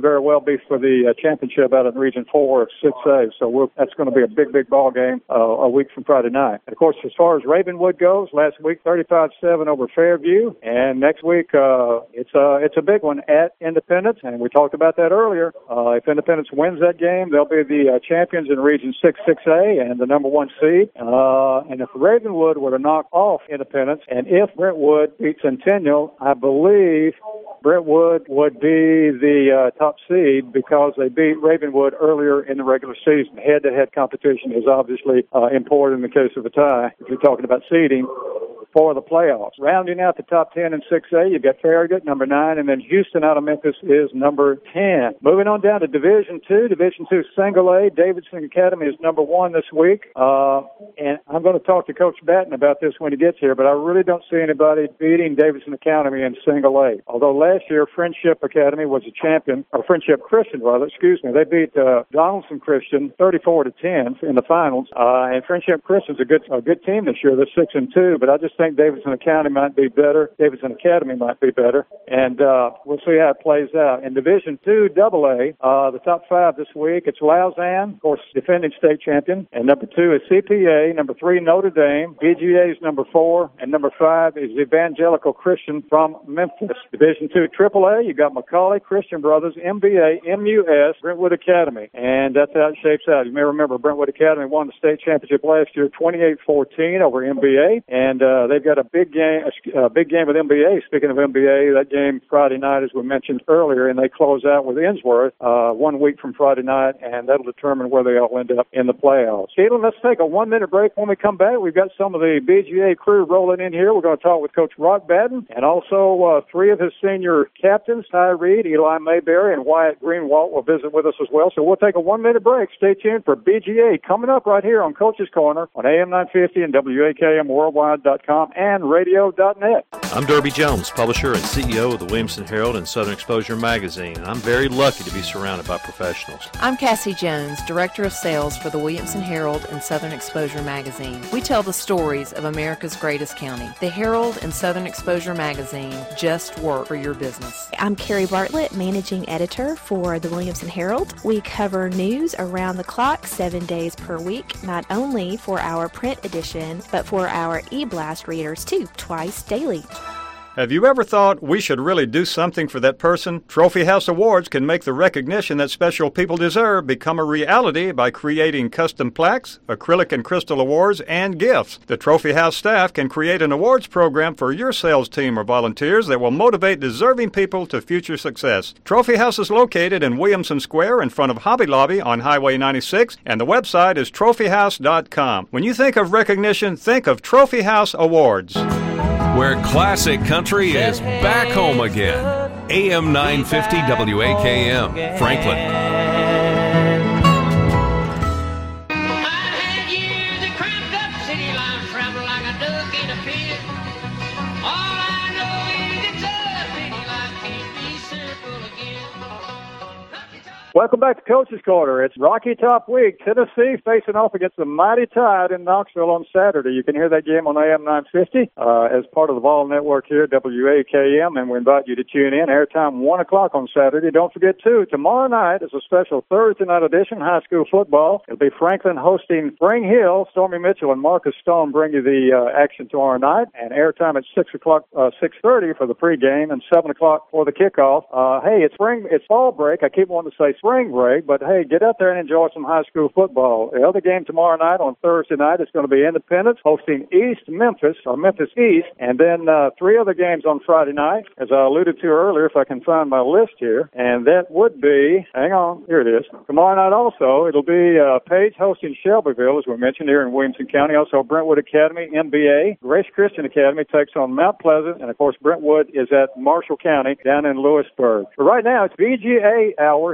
very well be for the uh, championship out in Region four of six A. So we'll, that's going to be a big, big ball game uh, a week from Friday night. And, of course, as far as Ravenwood goes, last week thirty-five seven over Fairview. And next week uh, it's, uh, it's a big one at Independence. And we talked about that earlier. Uh, if Independence wins that game, they'll be the uh, champions in Region six six A and the number one seed. Uh, and if Ravenwood were to knock off Independence, and if Brentwood beats Centennial, I believe Brentwood would be the uh, top seed because they beat Ravenwood earlier in the regular season. Head-to-head competition is obviously uh, important in the case of a tie. If you're talking about seeding for the playoffs. Rounding out the top ten in six A, you've got Farragut, number nine, and then Houston out of Memphis is number ten. Moving on down to Division two. Division two Single A, Davidson Academy is number one this week. Uh, and I'm going to talk to Coach Batten about this when he gets here, but I really don't see anybody beating Davidson Academy in Single A. Although last year, Friendship Academy was a champion, or Friendship Christian, rather, excuse me. They beat uh, Donaldson Christian thirty-four to ten in the finals. Uh, and Friendship Christian's a good, a good team this year. They're six and two, but I just think Davidson County might be better. Davidson Academy might be better. And uh, we'll see how it plays out. In Division two Double A, uh, the top five this week, it's Lausanne, of course, defending state champion. And number two is C P A. Number three, Notre Dame. B G A is number four. And number five is Evangelical Christian from Memphis. Division two Triple A, you got McCauley, Christian Brothers, M B A, M U S, Brentwood Academy. And that's how it shapes out. You may remember Brentwood Academy won the state championship last year, twenty-eight fourteen over M B A. And uh, they've got a big game, a big game with M B A. Speaking of M B A, that game Friday night, as we mentioned earlier, and they close out with Innsworth uh, one week from Friday night, and that'll determine where they all end up in the playoffs. Caitlin, let's take a one-minute break. When we come back, we've got some of the B G A crew rolling in here. We're going to talk with Coach Rock Batten and also uh, three of his senior captains, Ty Reed, Eli Mayberry, and Wyatt Greenwalt will visit with us as well. So we'll take a one-minute break. Stay tuned for B G A coming up right here on Coach's Corner on A M nine fifty and W A K M worldwide dot com and radio dot net. I'm Derby Jones, publisher and C E O of the Williamson Herald and Southern Exposure Magazine, and I'm very lucky to be surrounded by professionals. I'm Cassie Jones, Director of Sales for the Williamson Herald and Southern Exposure Magazine. We tell the stories of America's greatest county. The Herald and Southern Exposure Magazine just work for your business. I'm Carrie Bartlett, Managing Editor for the Williamson Herald. We cover news around the clock seven days per week, not only for our print edition, but for our e-blast readers too, twice daily. Have you ever thought we should really do something for that person? Trophy House Awards can make the recognition that special people deserve become a reality by creating custom plaques, acrylic and crystal awards, and gifts. The Trophy House staff can create an awards program for your sales team or volunteers that will motivate deserving people to future success. Trophy House is located in Williamson Square in front of Hobby Lobby on Highway ninety-six, and the website is trophy house dot com. When you think of recognition, think of Trophy House Awards. Where classic country is back home again. A M nine fifty W A K M, Franklin. Welcome back to Coach's Corner. It's Rocky Top Week. Tennessee facing off against the Mighty Tide in Knoxville on Saturday. You can hear that game on A M nine fifty uh, as part of the Vol Network here at W A K M, and we invite you to tune in. Airtime one o'clock on Saturday. Don't forget, too, tomorrow night is a special Thursday night edition, high school football. It'll be Franklin hosting Spring Hill. Stormy Mitchell and Marcus Stone bring you the uh, action tomorrow night, and airtime at six o'clock, uh, six thirty for the pregame and seven o'clock for the kickoff. Uh, hey, it's spring, it's fall break. I keep wanting to say spring break, but hey, get out there and enjoy some high school football. The other game tomorrow night on Thursday night is going to be Independence hosting East Memphis, or Memphis East, and then uh, three other games on Friday night, as I alluded to earlier, if I can find my list here, and that would be, hang on, here it is. Tomorrow night also, it'll be uh, Page hosting Shelbyville, as we mentioned, here in Williamson County. Also, Brentwood Academy, M B A. Grace Christian Academy takes on Mount Pleasant, and of course, Brentwood is at Marshall County down in Lewisburg. But right now, it's B G A hour here. We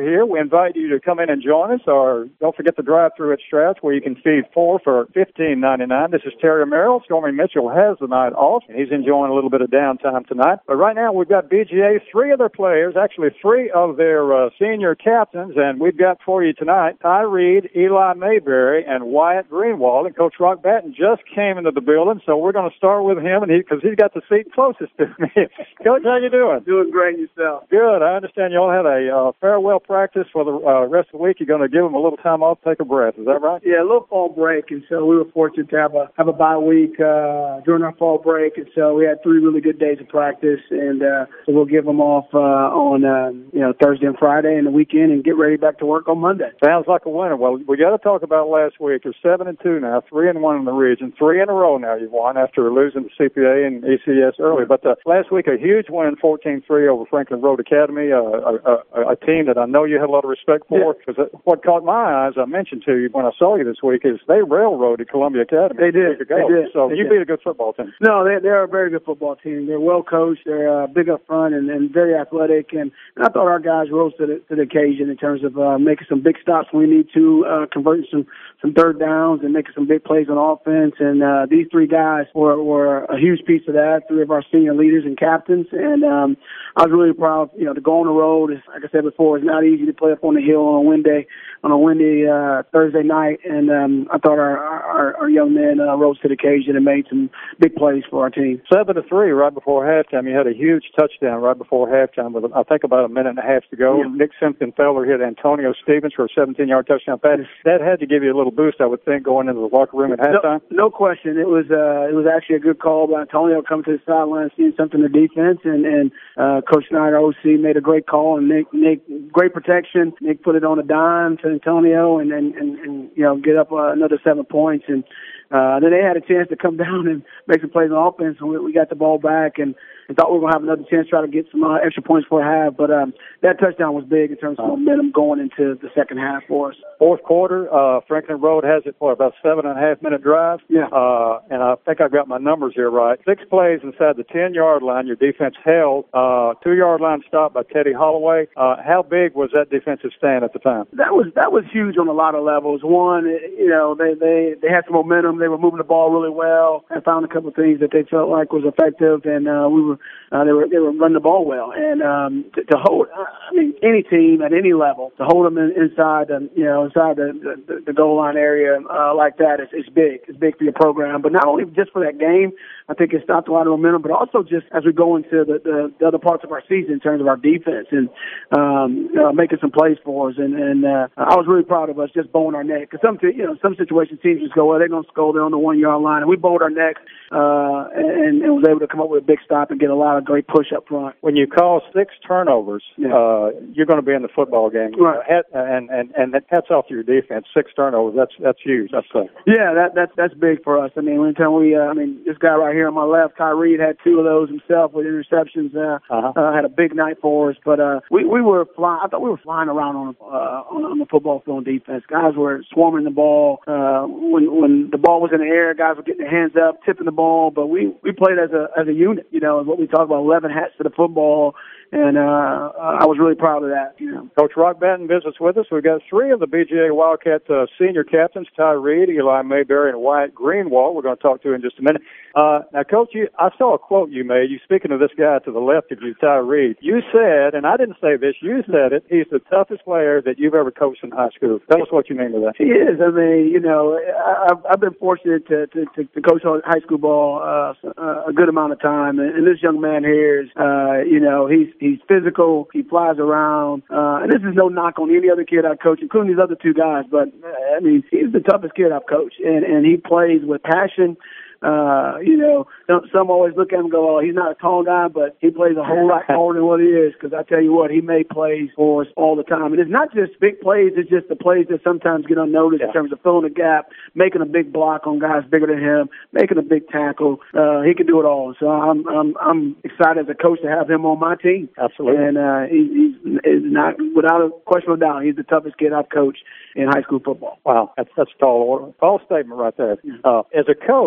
invite you to come in and join us, or don't forget the drive-thru at Strouds where you can feed four for fifteen ninety-nine. This is Terry Merrill. Stormy Mitchell has the night off, and he's enjoying a little bit of downtime tonight. But right now we've got B G A, three of their players, actually three of their uh, senior captains, and we've got for you tonight Ty Reed, Eli Mayberry, and Wyatt Greenwald. And Coach Rock Batten just came into the building, so we're going to start with him, and he because he's got the seat closest to me. Coach, how you doing? Doing great yourself. Good. I understand you all had a uh, farewell practice for the uh, rest of the week. You're going to give them a little time off, take a breath. Is that right? Yeah, a little fall break, and so we were fortunate to have a have a bye week uh, during our fall break, and so we had three really good days of practice, and uh, so we'll give them off uh, on uh, you know Thursday and Friday and the weekend, and get ready back to work on Monday. Sounds like a winner. Well, we got to talk about last week. You're seven and two now, three and one in the region, three in a row now. You've won after losing to C P A and E C S early, but uh, last week a huge win, fourteen three over Franklin Road Academy, uh, a, a, a team that I know you had a lot of respect for. Because yeah. what caught my eyes, I mentioned to you when I saw you this week, is they railroaded Columbia Academy. They did. They did. So they you did. beat a good football team. No, they, they're a very good football team. They're well coached. They're uh, big up front and, and very athletic. And, and I thought our guys rose to the, to the occasion in terms of uh, making some big stops when we need to, uh, converting some, some third downs and making some big plays on offense. And uh, these three guys were, were a huge piece of that, three of our senior leaders and captains. And um, I was really proud, you know, to go on the road. Is, like I said before, it's not easy to play up on the hill on a windy, on a windy uh, Thursday night. And um, I thought our, our, our young men uh, rose to the occasion and made some big plays for our team. Seven to three right before halftime. You had a huge touchdown right before halftime with, I think, about a minute and a half to go. Yeah. Nick Simpson-Feller hit Antonio Stevens for a seventeen-yard touchdown pass. That had to give you a little boost, I would think, going into the locker room at halftime. No, no question. It was uh, it was actually a good call by Antonio coming to the sideline, seeing something in the defense, and, and uh, Coach Snyder, O C, made a great call, and Nick, Nick great protection. Nick put it on a dime to Antonio, and and, and, and you know get up uh, another seven points, and uh, then they had a chance to come down and make some plays on offense, and we, we got the ball back, and and thought we were going to have another chance to try to get some uh, extra points for a half. But um, that touchdown was big in terms of momentum going into the second half for us. Fourth quarter, uh, Franklin Road has it for about seven and a half minute drive. Yeah. Uh, and I think I've got my numbers here right. Six plays inside the ten-yard line. Your defense held. Uh, two-yard line stop by Teddy Holloway. Uh, how big was that defensive stand at the time? That was that was huge on a lot of levels. One, you know, they, they, they had some momentum. They were moving the ball really well. I found a couple of things that they felt like was effective, and uh, we were uh, they were they were running the ball well. And um, to, to hold, I mean, any team at any level to hold them in, inside the you know inside the the, the goal line area uh, like that is, is big. It's big for your program, but not only just for that game. I think it stopped a lot of momentum, but also just as we go into the, the, the other parts of our season in terms of our defense and um, uh, making some plays for us. And, and uh, I was really proud of us just bowing our neck. Because some, you know, some situations teams just go, well, they're going to score. They're on the one-yard line. And we bowed our neck uh, and, and was able to come up with a big stop and get a lot of great push up front. When you call six turnovers, yeah. uh, you're going to be in the football game. Right. Uh, and, and, and hats off to your defense. Six turnovers, that's that's huge. That's uh, Yeah, that, that's, that's big for us. I mean, anytime we, uh, I mean, this guy right here on my left, Ty Reed, had two of those himself with interceptions. Uh, uh-huh. uh, had a big night for us, but uh, we we were flying. I thought we were flying around on uh, on, on the football field on defense. Guys were swarming the ball. Uh, when when the ball was in the air, guys were getting their hands up, tipping the ball. But we, we played as a as a unit. You know, what we talk about, eleven hats to the football. And uh, I was really proud of that. You know. Coach Rock Batten visits with us. We've got three of the B G A Wildcat uh, senior captains, Ty Reed, Eli Mayberry, and Wyatt Greenwald. We're going to talk to in just a minute. Uh, now, Coach, you, I saw a quote you made. You speaking of this guy to the left of you, Ty Reed. You said, and I didn't say this, you said it, he's the toughest player that you've ever coached in high school. Tell us what you mean by that. He is. I mean, you know, I've, I've been fortunate to, to, to, to coach high school ball uh, a good amount of time. And, and this young man here is, uh, you know, he's he's physical. He flies around. Uh, and this is no knock on any other kid I've coached, including these other two guys. But, I mean, he's the toughest kid I've coached. And, and he plays with passion. Uh, you know, some always look at him and go, oh, he's not a tall guy, but he plays a whole lot taller than what he is, because I tell you what, he made plays for us all the time. And it's not just big plays, it's just the plays that sometimes get unnoticed yeah. in terms of filling a gap, making a big block on guys bigger than him, making a big tackle. Uh, he can do it all. So I'm I'm I'm excited as a coach to have him on my team. Absolutely. And uh, he, he's not, without a question of doubt, he's the toughest kid I've coached in high school football. Wow, that's, that's a tall order. Tall statement right there. Uh, as a coach, I think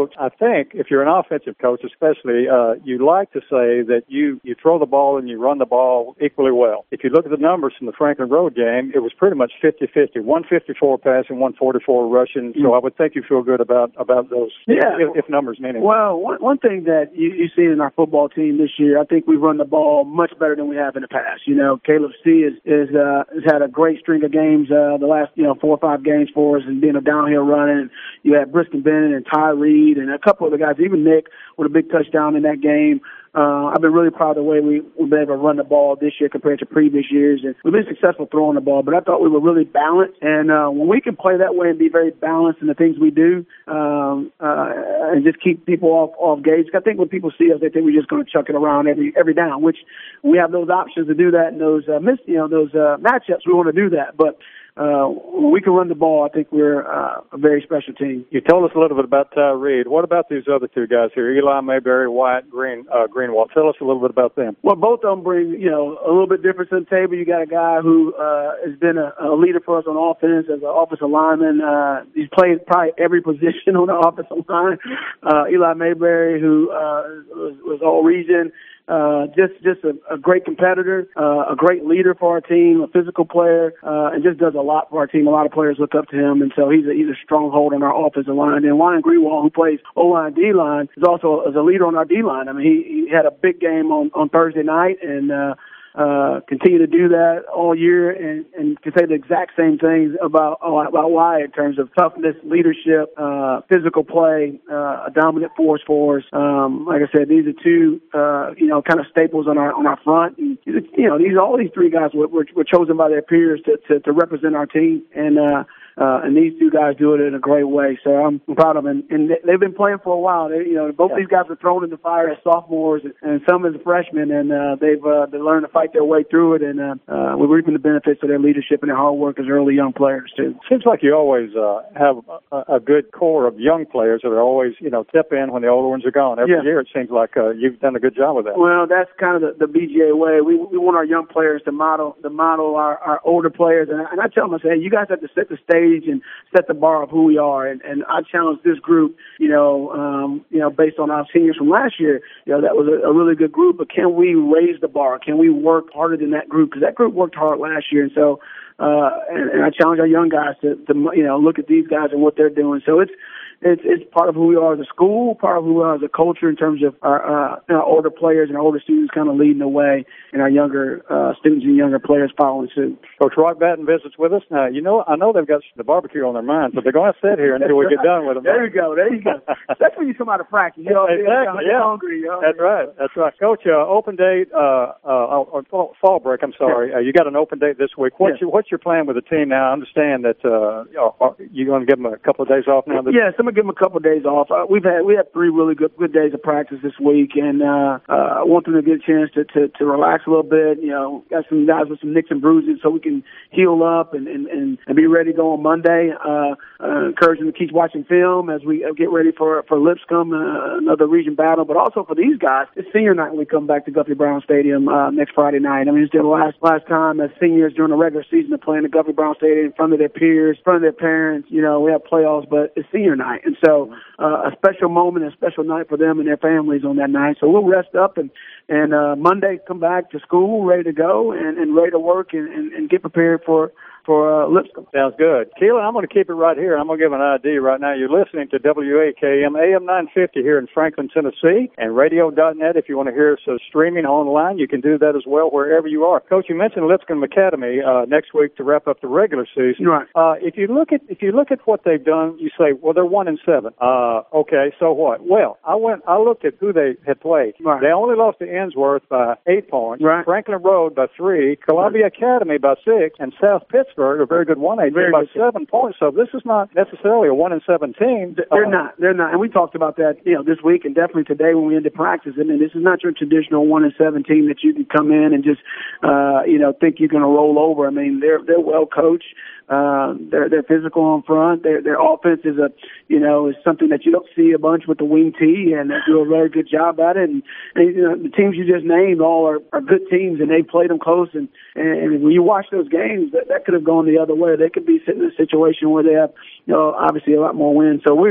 think if you're an offensive coach, especially, uh, you like to say that you, you throw the ball and you run the ball equally well. If you look at the numbers from the Franklin Road game, it was pretty much fifty-fifty, one fifty-four passing, one forty-four rushing. So I would think you feel good about, about those, yeah. if, if numbers mean anything. Well, one, one thing that you, you see in our football team this year, I think we've run the ball much better than we have in the past. You know, Caleb C. is, is, uh, has had a great string of games, uh, the last, you know, four or five games for us and being a downhill running. You had Briskin Bennett and Ty Reed and a couple of the guys, even Nick with a big touchdown in that game. Uh, I've been really proud of the way we, we've been able to run the ball this year compared to previous years. And we've been successful throwing the ball, but I thought we were really balanced. And uh, when we can play that way and be very balanced in the things we do um, uh, and just keep people off, off gauge, I think when people see us, they think we're just going to chuck it around every every down, which we have those options to do that and those, uh, miss, you know, those uh, matchups. We want to do that. But Uh, when we can run the ball, I think we're uh, a very special team. You told us a little bit about Ty Reed. What about these other two guys here, Eli Mayberry, Wyatt Green, uh, Greenwald? Tell us a little bit about them. Well, both of them bring, you know, a little bit different to the table. You got a guy who uh, has been a, a leader for us on offense as an offensive lineman. Uh, he's played probably every position on the offensive line. Uh, Eli Mayberry, who uh, was, was all region. Uh, just, just a, a great competitor, uh, a great leader for our team, a physical player, uh, and just does a lot for our team. A lot of players look up to him, and so he's a, he's a stronghold on our offensive line. And Ryan Greenwald, who plays O-line, D-line, is also is a leader on our D-line. I mean, he, he had a big game on, on Thursday night, and, uh, Uh, continue to do that all year, and, and can say the exact same things about about Wyatt in terms of toughness, leadership, uh, physical play, uh, a dominant force for us. Um, like I said, these are two, uh, you know, kind of staples on our on our front. And, you know, these all these three guys were, were, were chosen by their peers to, to, to represent our team, and uh, uh, and these two guys do it in a great way. So I'm proud of them, and, and they've been playing for a while. They, you know, both yeah. these guys were thrown in the fire as sophomores, and, and some as freshmen, and uh, they've uh, they learned to fight their way through it, and uh, uh, we're reaping the benefits of their leadership and their hard work as early young players too. Seems like you always uh, have a, a good core of young players that are always, you know, step in when the older ones are gone. Every yeah. year it seems like uh, you've done a good job with that. Well, that's kind of the, the B G A way. We we want our young players to model to model our, our older players, and I, and I tell them, I say, hey, you guys have to set the stage and set the bar of who we are, and, and I challenge this group, you know, um, you know, based on our seniors from last year, you know, that was a, a really good group, but can we raise the bar? Can we work harder than that group? Because that group worked hard last year, and so, uh, and, and I challenge our young guys to, to, you know, look at these guys and what they're doing. So it's, It's it's part of who we are as a school, part of who we are as a culture in terms of our, uh, our older players and our older students kind of leading the way, and our younger uh, students and younger players following suit. Coach Rock Batten visits with us now. You know, I know they've got the barbecue on their minds, but they're going to sit here until we get done with them. There you go, there you go. That's when you come out of practice. You know, exactly. You're yeah. hungry. You're hungry. That's right. That's right. Coach, uh, open date, uh, uh, or fall break. I'm sorry. Uh, you got an open date this week. What's yeah. your What's your plan with the team now? I understand that uh, are you going to give them a couple of days off now? This yes, I'm going to give them a couple of days off. Uh, we've had we had three really good good days of practice this week, and uh, uh, I want them to get a chance to, to, to relax a little bit. You know, got some guys with some nicks and bruises, so we can heal up and, and, and, and be ready to go on Monday. Uh, uh, encourage them to keep watching film as we get ready for for Lipscomb, uh, another region battle, but also for these guys, it's senior night when we come back to Guthrie Brown Stadium uh, next Friday night. I mean, it's the last last time as seniors during the regular season to play in the Guthrie Brown Stadium in front of their peers, in front of their parents. You know, we have playoffs, but it's senior night, and so. Uh, a special moment, a special night for them and their families on that night. So we'll rest up and, and uh, Monday come back to school ready to go and, and ready to work and, and, and get prepared for for uh, Lipscomb. Sounds good. Keelan, I'm going to keep it right here. I'm going to give an I D right now. You're listening to W A K M, A M nine fifty here in Franklin, Tennessee, and radio dot net. If you want to hear us uh, streaming online, you can do that as well wherever you are. Coach, you mentioned Lipscomb Academy uh, next week to wrap up the regular season. Right. Uh, if you look at if you look at what they've done, you say, well, they're one and seven. Uh, okay, so what? Well, I went. I looked at who they had played. Right. They only lost to Ainsworth by eight points. Right. Franklin Road by three. Columbia right. Academy by six, and South Pittsburgh, a very good one. They're by seven points, so this is not necessarily a one and seven team. They're uh, not. They're not. And we talked about that, you know, this week and definitely today when we ended practice. I mean, this is not your traditional one and seven team that you can come in and just, uh, you know, think you're going to roll over. I mean, they're they're well coached. Uh, they're they're physical on front. Their their offense is a, you know, is something that you don't see a bunch with the wing T, and they do a very good job at it. And, and you know, the teams you just named all are, are good teams, and they played them close. And, and when you watch those games, that, that could have gone the other way. They could be sitting in a situation where they have, you know, obviously a lot more wins. So we're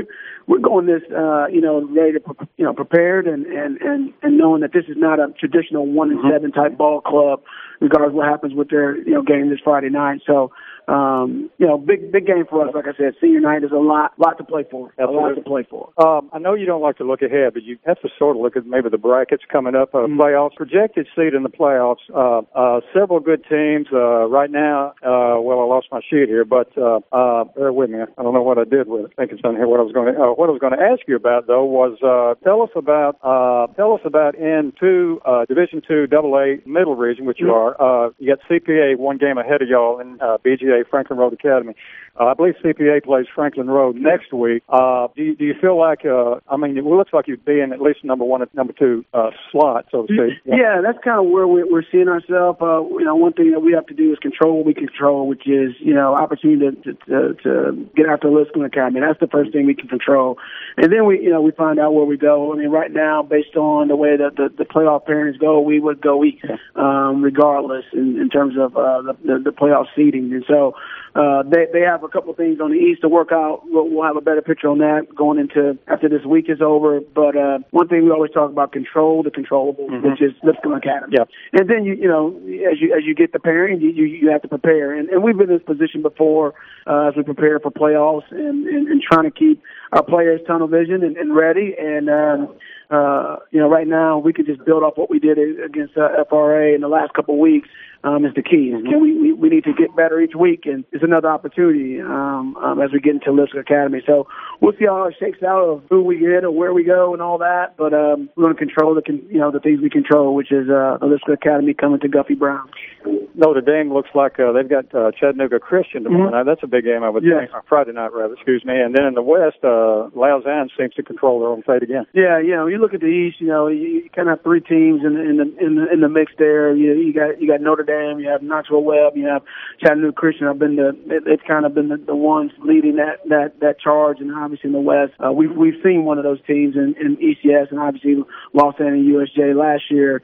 we're going this, uh, you know, ready to, you know, prepared and, and, and, and knowing that this is not a traditional one and seven type ball club, regardless of what happens with their, you know, game this Friday night. So, um, you know, big big game for us. Like I said, senior night is a lot lot to play for. Absolutely. A lot to play for. Um, I know you don't like to look ahead, but you have to sort of look at maybe the brackets coming up, uh, mm-hmm. playoffs, projected seed in the playoffs. Uh, uh, several good teams uh, right now. Uh, well, I lost my sheet here, but uh, uh, bear with me. I don't know what I did with it. I think it's on here. What I was going to uh, what I was going to ask you about though was uh, tell us about uh, tell us about in two uh, Division Two Double A Middle Region, which you are. Uh, you got C P A one game ahead of y'all in uh, B G A Franklin Road Academy. Uh, I believe C P A plays Franklin Road next week. Uh, do, you, do you feel like, uh, I mean, it looks like you'd be in at least number one and number two uh, slot, so to speak. Yeah, yeah that's kind of where we're, we're seeing ourselves. Uh, you know, one thing that we have to do is control what we control, which is, you know, opportunity to, to, to get out the Lipscomb Academy. That's the first thing we can control. And then we, you know, we find out where we go. I mean, right now, based on the way that the, the playoff pairings go, we would go east, um, regardless in, in terms of uh, the, the, the playoff seeding. And so uh, they, they have a couple of things on the east to work out. We'll, we'll have a better picture on that going into after this week is over. But uh, one thing we always talk about, control the controllables, mm-hmm. which is Lipscomb Academy. Yep. And then you you know as you as you get the pairing, you you, you have to prepare. And, and we've been in this position before uh, as we prepare for playoffs and, and, and trying to keep our players tunnel vision and, and ready. And um, uh, you know right now we could just build off what we did against uh, F R A in the last couple of weeks. Um, is the key. Can we, we we need to get better each week, and it's another opportunity um, um, as we get into Lipscomb Academy. So we'll see how it shakes out of who we get or where we go and all that. But um, we're going to control the con- you know the things we control, which is uh, the Lipscomb Academy coming to Guffey Brown. Notre Dame looks like uh, they've got uh, Chattanooga Christian tomorrow mm-hmm. night. That's a big game, I would yes. think. Or Friday night, rather. Excuse me. And then in the West, uh, Lausanne seems to control their own fate again. Yeah, you know, you look at the East. You know, you, you kind of have three teams in the in the in the, in the mix there. You you got you got Notre Dame. You have Knoxville Webb, you have Chattanooga Christian. I've been the, it, it's kind of been the, the ones leading that, that, that charge, and obviously in the West, uh, we've we've seen one of those teams in, in E C S, and obviously Lausanne and U S J last year.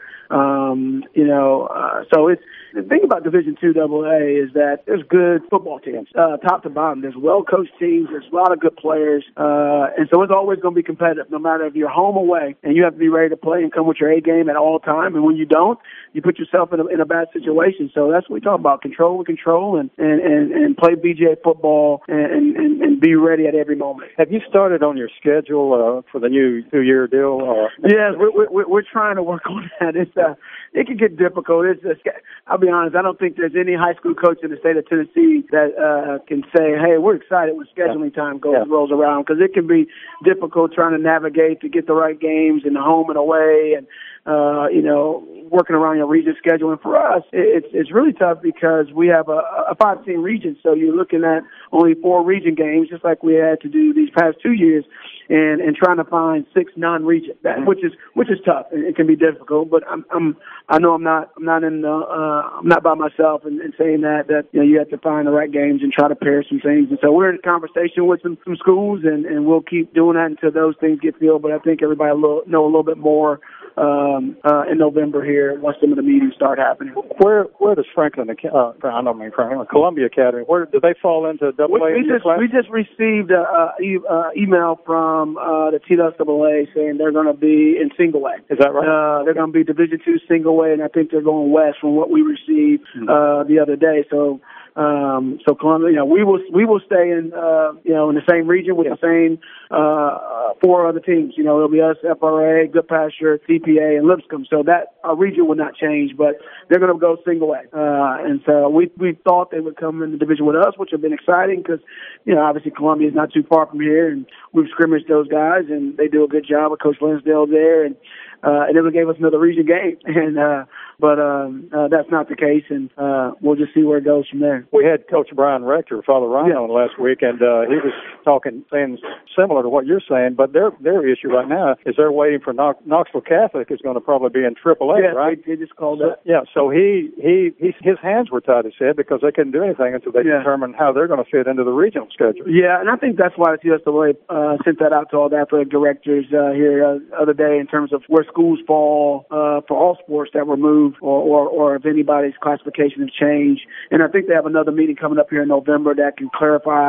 Um, you know, uh, so it's the thing about Division Two Double A is that there's good football teams, uh, top to bottom. There's well-coached teams. There's a lot of good players, uh, and so it's always going to be competitive, no matter if you're home or away. And you have to be ready to play and come with your A game at all time. And when you don't, you put yourself in a, in a bad situation. So that's what we talk about: control and control, and and, and, and play B J football and, and, and be ready at every moment. Have you started on your schedule uh, for the new two-year deal? Or? Yes, we're, we're we're trying to work on that. It's uh, it can get difficult. It's just, I'll be honest, I don't think there's any high school coach in the state of Tennessee that uh, can say, hey, we're excited when scheduling time goes yeah. rolls around, because it can be difficult trying to navigate to get the right games in the home and away, and uh, you know, working around your region schedule. And for us, it's it's really tough because we have a, a five-team region, so you're looking at only four region games, just like we had to do these past two years, and, and trying to find six non-region, that, which is which is tough. It can be difficult, but I'm I'm I know I'm not I'm not in the, uh, I'm not by myself in, in saying that that you know you have to find the right games and try to pair some things. And so we're in conversation with some, some schools, and, and we'll keep doing that until those things get filled. But I think everybody will know a little bit more um, uh, in November here once some of the meetings start happening. Where where does Franklin, uh, I don't mean Franklin, Columbia Academy, where do they fall into double A? We, we just we just received a, a e- uh, email from uh, the T W double A saying they're going to be in single A. Is that right? Uh, they're going to be Division Two single A, and I think they're going west from what we received mm-hmm. uh, the other day. So. Um, so Columbia, you know, we will we will stay in uh, you know in the same region with yeah. the same uh, four other teams. You know, it'll be us, F R A, Goodpasture, C P A, and Lipscomb. So that our region will not change, but they're going to go single A. Uh, and so we we thought they would come in the division with us, which have been exciting because you know obviously Columbia is not too far from here, and we've scrimmaged those guys, and they do a good job with Coach Lansdale there, and uh, and then they gave us another region game, and. Uh, But um, uh, that's not the case, and uh, we'll just see where it goes from there. We had Coach Brian Rector, Father Ryan, yeah. on last week, and uh, he was talking things similar to what you're saying. But their their issue right now is they're waiting for Knox- Knoxville Catholic is going to probably be in triple A, yeah, right? They, they just called so, that. Yeah, so he, he he his hands were tied, he said, because they couldn't do anything until they yeah. determined how they're going to fit into the regional schedule. Yeah, and I think that's why the T S W A uh, sent that out to all the athletic directors uh, here uh, the other day in terms of where schools fall uh, for all sports that were moved or, or, or if anybody's classification has changed. And I think they have another meeting coming up here in November that can clarify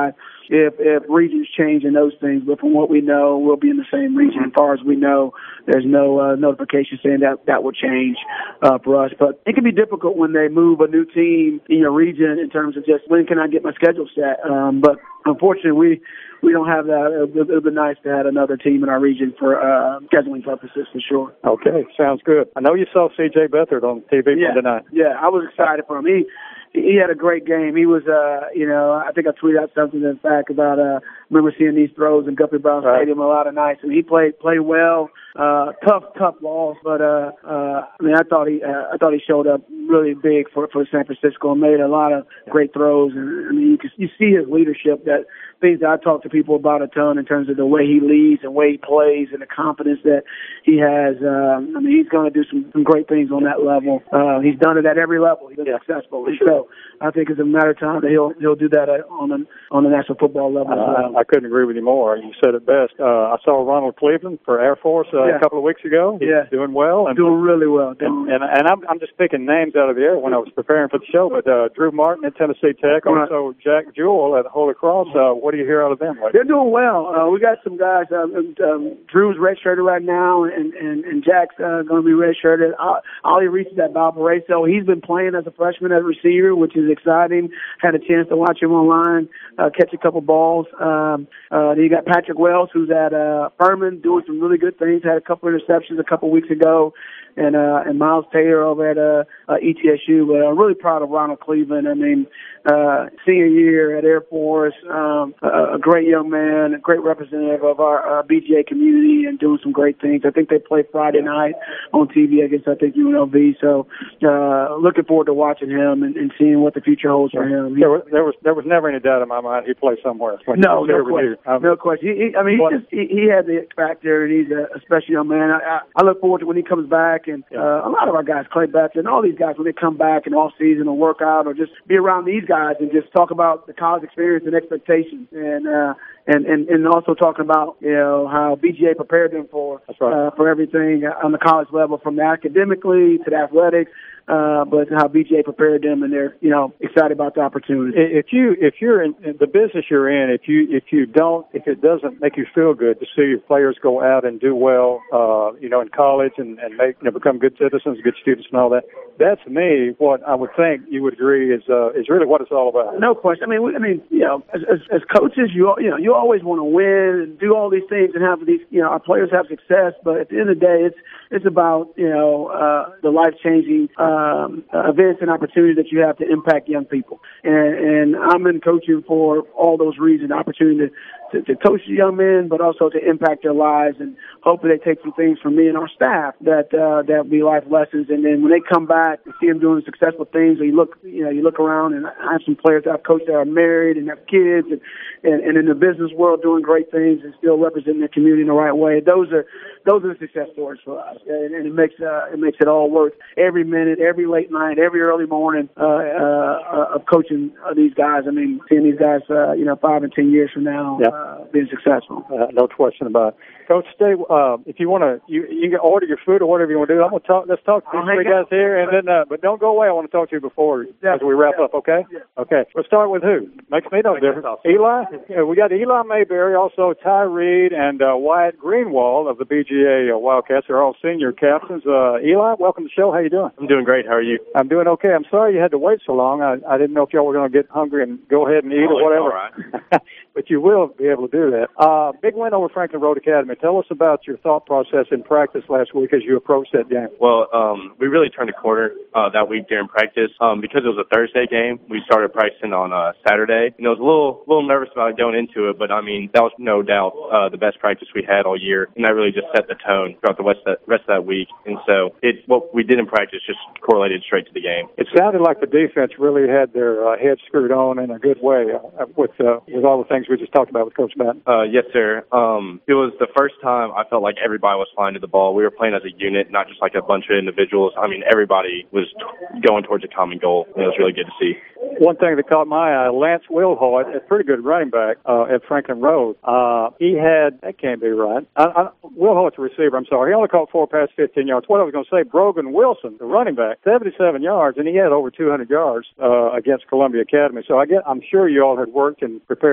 if if regions change and those things. But from what we know, we'll be in the same region. As far as we know, there's no uh, notification saying that that will change uh, for us. But it can be difficult when they move a new team in your region in terms of just when can I get my schedule set. Um, but unfortunately, we we don't have that. It would be nice to have another team in our region for uh, scheduling purposes, for sure. Okay, sounds good. I know you saw C J Beathard on T V yeah, tonight. Yeah, I was excited for him. He he had a great game. He was, uh, you know, I think I tweeted out something in fact about. Uh, remember seeing these throws in Guthrie Brown right. Stadium a lot of nights, and he played played well. Uh, tough, tough balls, but uh, uh, I mean, I thought he, uh, I thought he showed up really big for for San Francisco and made a lot of great throws. And I mean, you can, you see his leadership. That things that I talk to people about a ton in terms of the way he leads and the way he plays and the confidence that he has. Um, I mean, he's going to do some, some great things on that level. Uh, he's done it at every level. He's been yeah. successful. And so I think it's a matter of time that he'll he'll do that on the on the national football level. Uh, I couldn't agree with you more. You said it best. Uh, I saw Ronald Cleveland for Air Force uh, yeah. a couple of weeks ago. He's yeah. doing well. And, doing really well. And, and, and I'm, I'm just picking names out of the air when I was preparing for the show, but uh, Drew Martin at Tennessee Tech, right. also Jack Jewell at Holy Cross. Uh, what do you hear out of them? They're doing well. Uh, we got some guys. Um, um, Drew's redshirted right now, and, and, and Jack's uh, going to be redshirted. Uh, Ollie Reese is at Valparaiso. He's been playing as a freshman as a receiver, which is exciting. Had a chance to watch him online, uh, catch a couple balls. Um, uh, then you got Patrick Wells, who's at uh, Furman, doing some really good things. Had a couple interceptions a couple weeks ago. And uh, and Miles Taylor over at uh, uh, E T S U. But I'm really proud of Ronald Cleveland. I mean, uh, senior year at Air Force, um, a, a great young man, a great representative of our uh, B G A community, and doing some great things. I think they play Friday night on T V against I think U N L V. So uh, looking forward to watching him and, and seeing what the future holds for him. There was there was there was never any doubt in my mind he plays somewhere. No, no question. Um, no question. He, he, I mean, he, just, he, he had the X factor, and he's a, a special young man. I, I, I look forward to when he comes back. And uh, a lot of our guys, Clay Becker, and all these guys, when they come back in off season or work out or just be around these guys and just talk about the college experience and expectations, and uh, and, and and also talking about you know how B G A prepared them for right. uh, for everything on the college level, from the academically to the athletics. Uh, but how B G A prepared them, and they're you know excited about the opportunity. If you if you're in, in the business you're in, if you if you don't if it doesn't make you feel good to see your players go out and do well, uh, you know, in college and and make you know, become good citizens, good students, and all that, that's to me what I would think you would agree is uh, is really what it's all about. No question. I mean, we, I mean, you know, as, as, as coaches, you you know, you always want to win and do all these things and have these, you know, our players have success. But at the end of the day, it's it's about you know uh, the life changing. Uh, Um, events and opportunities that you have to impact young people. And, and I'm in coaching for all those reasons, opportunity to, to, to coach the young men, but also to impact their lives. And hopefully they take some things from me and our staff that uh, that will be life lessons. And then when they come back and see them doing successful things, or you look, you know, you look around, and I have some players that I've coached that are married and have kids, and, and, and in the business world doing great things and still representing their community in the right way. Those are those are the success stories for us, and, and it makes uh, it makes it all worth every minute, every late night, every early morning uh, uh, of coaching uh, these guys. I mean, seeing these guys, uh, you know, five and ten years from now, yeah. uh, being successful. Uh, no question about it. Coach, stay. Uh, if you want to, you you can order your food or whatever you want to do. I'm gonna talk. Let's talk to these three guys here, and then, uh, but don't go away. I want to talk to you before yeah. as we wrap yeah. up. Okay. Yeah. Okay. We'll start with who? Makes me no difference. Eli. Yeah, we got Eli Mayberry, also Ty Reed, and uh, Wyatt Greenwald of the B G A uh, Wildcats. They're all senior captains. Uh, Eli, welcome to the show. How you doing? I'm doing great. How are you? I'm doing okay. I'm sorry you had to wait so long. I, I didn't know if y'all were going to get hungry and go ahead and eat oh, or whatever. All right. But you will be able to do that. Uh, big win over Franklin Road Academy. Tell us about your thought process in practice last week as you approached that game. Well, um, we really turned a corner uh, that week during practice. Um, because it was a Thursday game, we started practicing on uh, Saturday. And I was a little little nervous about it going into it, but, I mean, that was no doubt uh, the best practice we had all year. And that really just set the tone throughout the rest of that, rest of that week. And so it what we did in practice just correlated straight to the game. It sounded like the defense really had their uh, heads screwed on in a good way uh, with uh, with all the things we just talked about with Coach Matt. Uh, yes, sir. Um, it was the first time I felt like everybody was flying to the ball. We were playing as a unit, not just like a bunch of individuals. I mean, everybody was t- going towards a common goal. And it was really good to see. One thing that caught my eye, Lance Wilhoit, a pretty good running back uh, at Franklin Road. Uh, he had, that can't be right. I, I, Wilhoit's a receiver, I'm sorry. He only caught four passes, fifteen yards. What I was going to say, Brogan Wilson, the running back, seventy-seven yards, and he had over two hundred yards uh, against Columbia Academy. So I get, I'm sure you all had worked and prepared for him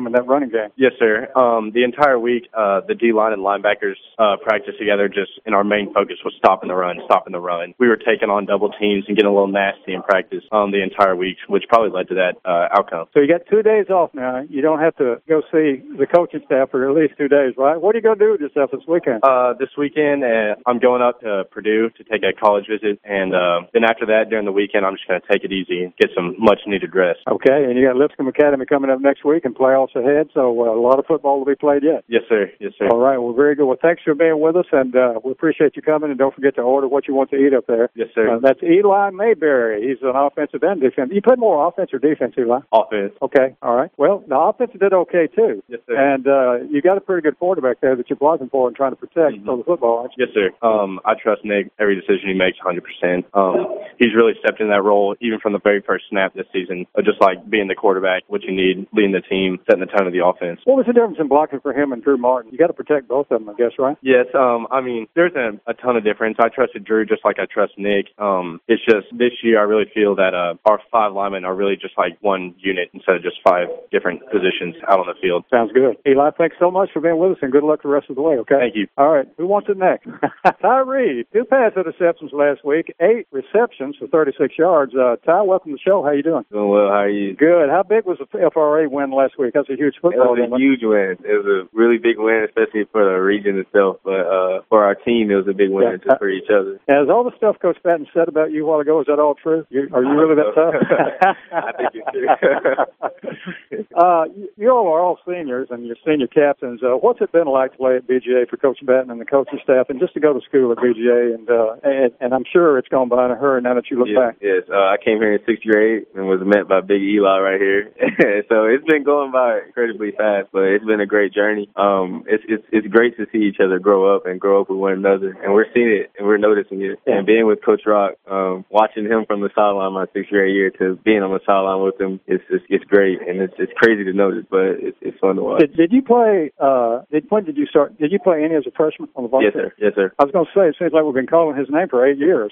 in that running game. Yes, sir. Um, the entire week, uh, the D-line and linebackers uh, practiced together, just, and our main focus was stopping the run, stopping the run. We were taking on double teams and getting a little nasty in practice um, the entire week, which probably led to that uh, outcome. So you got two days off now. You don't have to go see the coaching staff for at least two days, right? What are you going to do with yourself this weekend? Uh, this weekend, uh, I'm going up to Purdue to take a college visit, and uh, then after that, during the weekend, I'm just going to take it easy and get some much-needed rest. Okay, and you got Lipscomb Academy coming up next week and playoffs ahead, so uh, a lot of football will be played yet. Yes, sir. Yes, sir. All right, well, very good. Well, thanks for being with us, and uh, we appreciate you coming, and don't forget to order what you want to eat up there. Yes, sir. Uh, that's Eli Mayberry. He's an offensive and defense. You play more offense or defense, Eli? Offense. Okay, all right. Well, the offense did okay, too. Yes, sir. And uh, you got a pretty good quarterback there that you're blocking for and trying to protect mm-hmm. for the football, aren't you? Yes, sir. Um, I trust Nick. Every decision he makes, one hundred percent. Um, he's really stepped in that role, even from the very first snap this season, uh, just like being the quarterback, what you need, leading the team, setting the tone of the offense. What was the difference in blocking for him and Drew Martin? You got to protect both of them, I guess, right? Yes. Um, I mean, there's a, a ton of difference. I trusted Drew just like I trust Nick. Um, it's just this year I really feel that uh, our five linemen are really just like one unit instead of just five different positions out on the field. Sounds good. Eli, thanks so much for being with us, and good luck the rest of the way, okay? Thank you. All right. Who wants it next? Tyree, two pass interceptions last week, eight receptions for thirty-six yards. Uh, Ty, welcome to the show. How you doing? Doing well. How are you? Good. How big was the F R A win last week? That's a huge football game. It was a huge win. It was a really big win, especially for the region itself. But uh, for our team, it was a big win yeah. just for each other. Now, is all the stuff Coach Patton said about you a while ago, is that all true? You, are you really that tough? I think it's true. uh, you, you all are all seniors and you're senior captains. Uh, what's it been like to play at B G A for Coach Patton and the coaching staff, and just to go to school at B G A? And uh, and, and I'm sure it's gone by in a hurry now that you look yes, back. Yes, uh, I came here in sixth grade and was met by Big Eli right here. So it's been going by incredibly fast, but it's been a great journey. Um, it's it's it's great to see each other grow up and grow up with one another, and we're seeing it and we're noticing it. Yeah. And being with Coach Rock, um, watching him from the sideline my sixth grade year to being on the sideline with him, it's it's, it's great, and it's it's crazy to notice, but it's it's fun to watch. Did, did you play? Uh, did when did you start? Did you play any as a freshman on the varsity? Yes, sir. Yes, sir. I was going to say, it seems like we've been calling his name for eight years.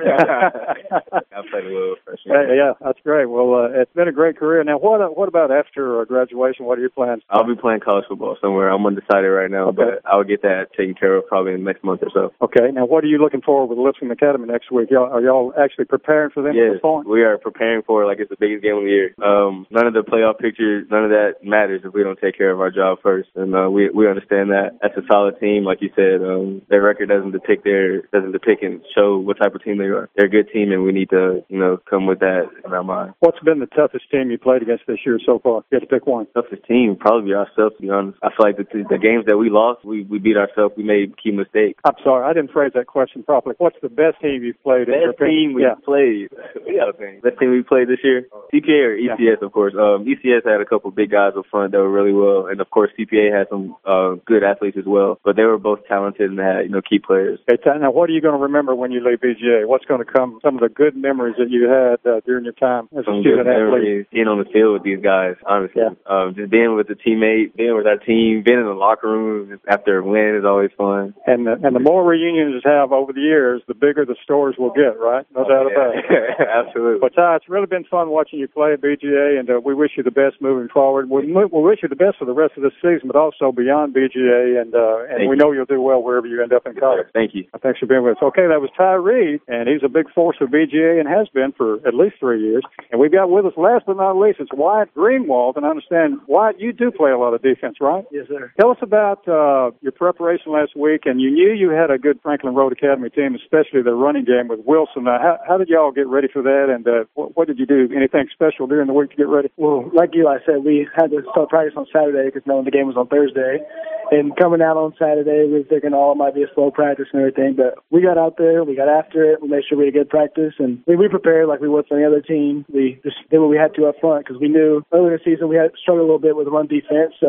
I played a little freshman. Yeah, yeah, that's great. Well, uh, it's been a great career. Now, what what about after uh, graduation? What are your plans? I'll be playing college football somewhere. I'm undecided right now, okay. but I'll get that taken care of probably in the next month or so. Okay. Now, what are you looking for with Lipscomb Academy next week? Y'all, are y'all actually preparing for them yes, at this point? We are preparing for it like it's the biggest game of the year. Um, none of the playoff pictures, none of that matters if we don't take care of our job first. And uh, we we understand that. That's a solid team, like you said. Um, their record doesn't depict their doesn't depict and show what type of team they are. They're a good team, and we need to you know come with that in our mind. What's been the toughest team you played against this year so far? You have to pick one. Toughest team probably ourselves. To be honest, I feel like the, the games that we lost, we we beat ourselves. We made key mistakes. I'm sorry, I didn't phrase that question properly. What's the best team you've played? Best team we've yeah. played. We got a thing. Best team we played this year. C P A or E C S, yeah. of course. Um, E C S had a couple big guys up front that were really well, and of course C P A had some uh, good athletes as well. But they were both talented and had you know key players. Okay, now what are you going to remember when you leave B G A? What's going to come? Some of the good memories that you had uh, during your time as some a student good athlete. Memories, being on the field with these guys, honestly. Yeah. Um, just being with the teammate, being with our team, being in the locker room after a win is always fun. And the, and the more reunions have over the years, the bigger the stories will get, right? No oh, doubt yeah. about it. Absolutely. But Ty, it's really been fun watching you play at B G A, and uh, we wish you the best moving forward. We, we wish you the best for the rest of this season, but also beyond B G A, and uh, and Thank we you. know you'll do well wherever you end up in college. Thank you. Thanks for being with us. Okay, that was Ty Reed, and he's a big force for B G A and has been for at least three years. And we've got with us, last but not least, it's Wyatt Greenwald. And I understand, Wyatt, you do play a lot of defense, right? Yes, sir. Tell us about uh, your preparation last week, and you knew you had a good Franklin Road Academy team, especially the running game with Wilson. Uh, how, how did y'all get ready for that, and uh, what, what did you do? Anything special during the week to get ready? Well, like Eli said, we had to start practice on Saturday because knowing the game was on Thursday. And coming out on Saturday, we were thinking, oh, it might be a slow practice and everything. But we got out there, we got after it, we made sure we had good practice, and we, we prepared like we would for any other team. We just did what we had to up front because we knew earlier in the season we had struggled a little bit with the run defense. So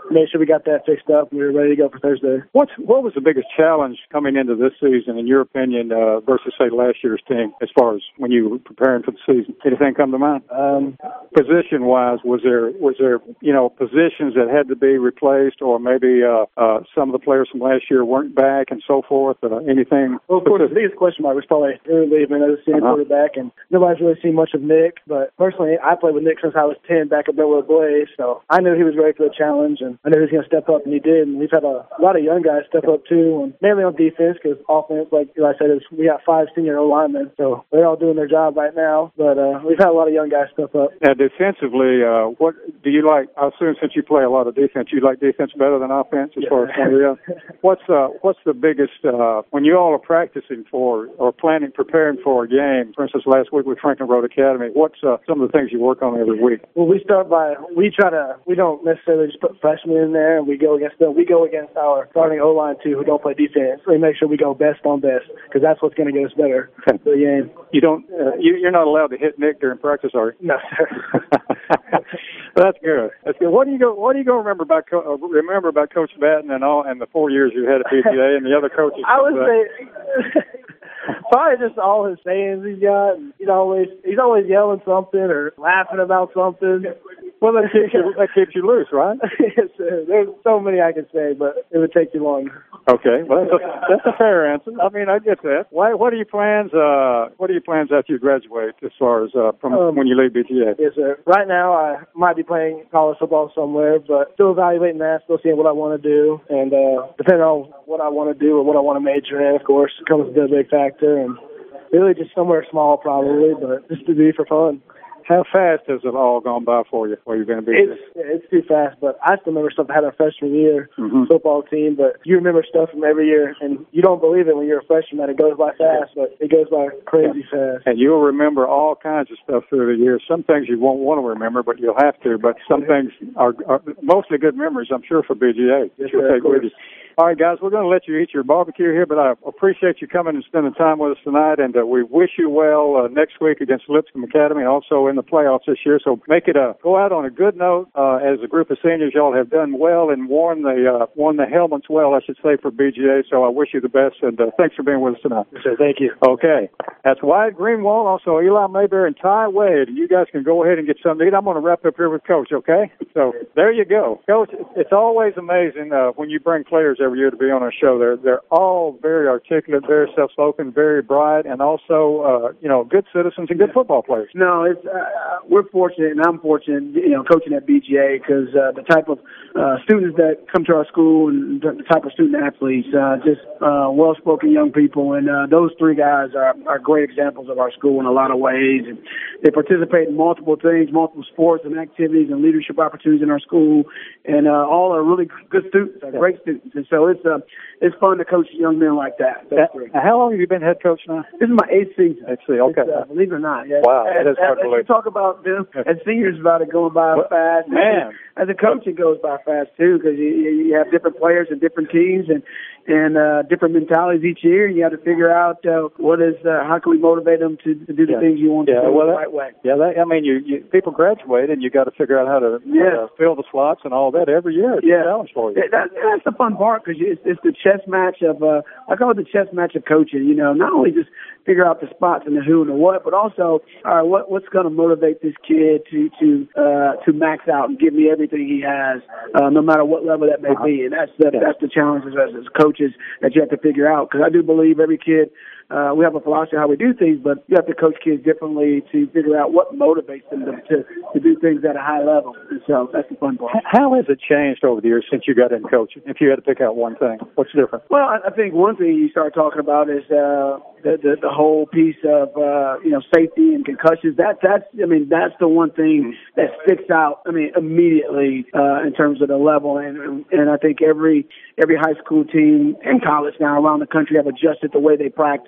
made sure we got that fixed up. We were ready to go for Thursday. What's what was the biggest challenge coming into this season, in your opinion, uh, versus say last year's team, as far as when you were preparing for the season? Anything come to mind? Um, position wise, was there was there you know positions that had to be replaced, or maybe uh, uh, some of the players from last year weren't back and so forth? Uh, anything? Well, of course, the biggest question mark was probably Aaron Lieberman as a senior uh-huh. quarterback, and nobody's really seen much of Nick. But personally, I played with Nick since I was ten back at Bellwood Blaze, so I knew he was ready for the challenge, and I knew he was going to step up, and he did. And we've had a lot of young guys step up too, and mainly on defense, because offense, like I said, is we got five senior O-linemen, so they're all doing their job right now. But uh, we've had a lot of young guys step up. Now, defensively, uh, what do you like? I assume since you play a lot of defense, you like defense better than offense as yeah. far as yeah. What's uh, what's the biggest uh, when you all are practicing for or planning, preparing for a game? For instance, last week with Franklin Road Academy, what's uh, some of the things you work on every week? Well, we start by we try to we don't necessarily just put freshmen in there and we go against them. We go against our starting O-line too, who don't play defense. We make sure we go best on best, because that's what's going to get us better for the game. You don't. Uh, you, you're not allowed to hit Nick during practice, are you? No, sir. That's good. That's good. What do you go? What do you go remember about uh, remember about Coach Batten and all and the four years you had at B G A and the other coaches? I would say probably just all his sayings he's got. He's always he's always yelling something or laughing about something. Well, that keeps you that keeps you loose, right? Yes, sir. There's so many I could say, but it would take too long. Okay, well that's a, that's a fair answer. I mean, I get that. Why, what are your plans? Uh, what are your plans after you graduate, as far as uh, from um, when you leave B G A? Yes, sir. Right now, I might be playing college football somewhere, but still evaluating that, still seeing what I want to do, and uh, depending on what I want to do or what I want to major in, of course, comes to a big factor, and really just somewhere small probably, but just to do for fun. How fast has it all gone by for you? Where you're going to be? It's, it's too fast, but I still remember stuff I had our freshman year mm-hmm. football team. But you remember stuff from every year, and you don't believe it when you're a freshman that it goes by fast, but it goes by crazy yeah. fast. And you'll remember all kinds of stuff through the years. Some things you won't want to remember, but you'll have to. But some things are, are mostly good memories, I'm sure, for B G A. Yes, you'll sir, take with you. All right, guys, we're going to let you eat your barbecue here, but I appreciate you coming and spending time with us tonight, and uh, we wish you well uh, next week against Lipscomb Academy and also in the playoffs this year. So make it a go out on a good note. Uh, as a group of seniors, y'all have done well and worn the uh, worn the helmets well, I should say, for B G A. So I wish you the best, and uh, thanks for being with us tonight. Yes, sir, thank you. Okay. That's Wyatt Greenwald, also Eli Mayberry and Ty Wade. You guys can go ahead and get something to eat. I'm going to wrap up here with Coach, okay? So there you go. Coach, it's always amazing uh, when you bring players every year to be on our show. They're, they're all very articulate, very self-spoken, very bright, and also, uh, you know, good citizens and good football players. No, it's uh, we're fortunate, and I'm fortunate, you know, coaching at B G A, because uh, the type of uh, students that come to our school and the type of student athletes, uh, just uh, well-spoken young people, and uh, those three guys are, are great examples of our school in a lot of ways. And they participate in multiple things, multiple sports and activities and leadership opportunities in our school, and uh, all are really good students, are great students. And so it's uh, it's fun to coach young men like that. that how long have you been head coach now? This is my eighth season. Eighth season, okay. Uh, believe it or not. Yeah. Wow, as, that is hard as, to believe. As you talk about them as seniors about it going by well, fast. Man. As a coach, it goes by fast, too, because you, you have different players and different teams and and uh, different mentalities each year. You have to figure out uh, what is uh, how can we motivate them to, to do the yeah. things you want yeah, to do well, the that, right way. Yeah, that, I mean, you, you people graduate and you got to figure out how to, yeah. how to fill the slots and all that every year. It's yeah. a challenge for you. That, that's the fun part, because it's, it's the chess match of uh, I call it the chess match of coaching. You know, not only just figure out the spots and the who and the what, but also all right, what what's going to motivate this kid to to uh, to max out and give me everything he has, uh, no matter what level that may uh-huh. be. And that's the, yeah. that's the challenge as, as coaches that you have to figure out, because I do believe every kid, uh, we have a philosophy of how we do things, but you have to coach kids differently to figure out what motivates them to, to, to do things at a high level. And so that's the fun part. How has it changed over the years since you got in coaching? If you had to pick out one thing, what's different? Well, I, I think one thing you start talking about is uh, the, the the whole piece of uh, you know safety and concussions. That that's I mean that's the one thing that sticks out. I mean immediately uh, in terms of the level, and and I think every every high school team and college now around the country have adjusted the way they practice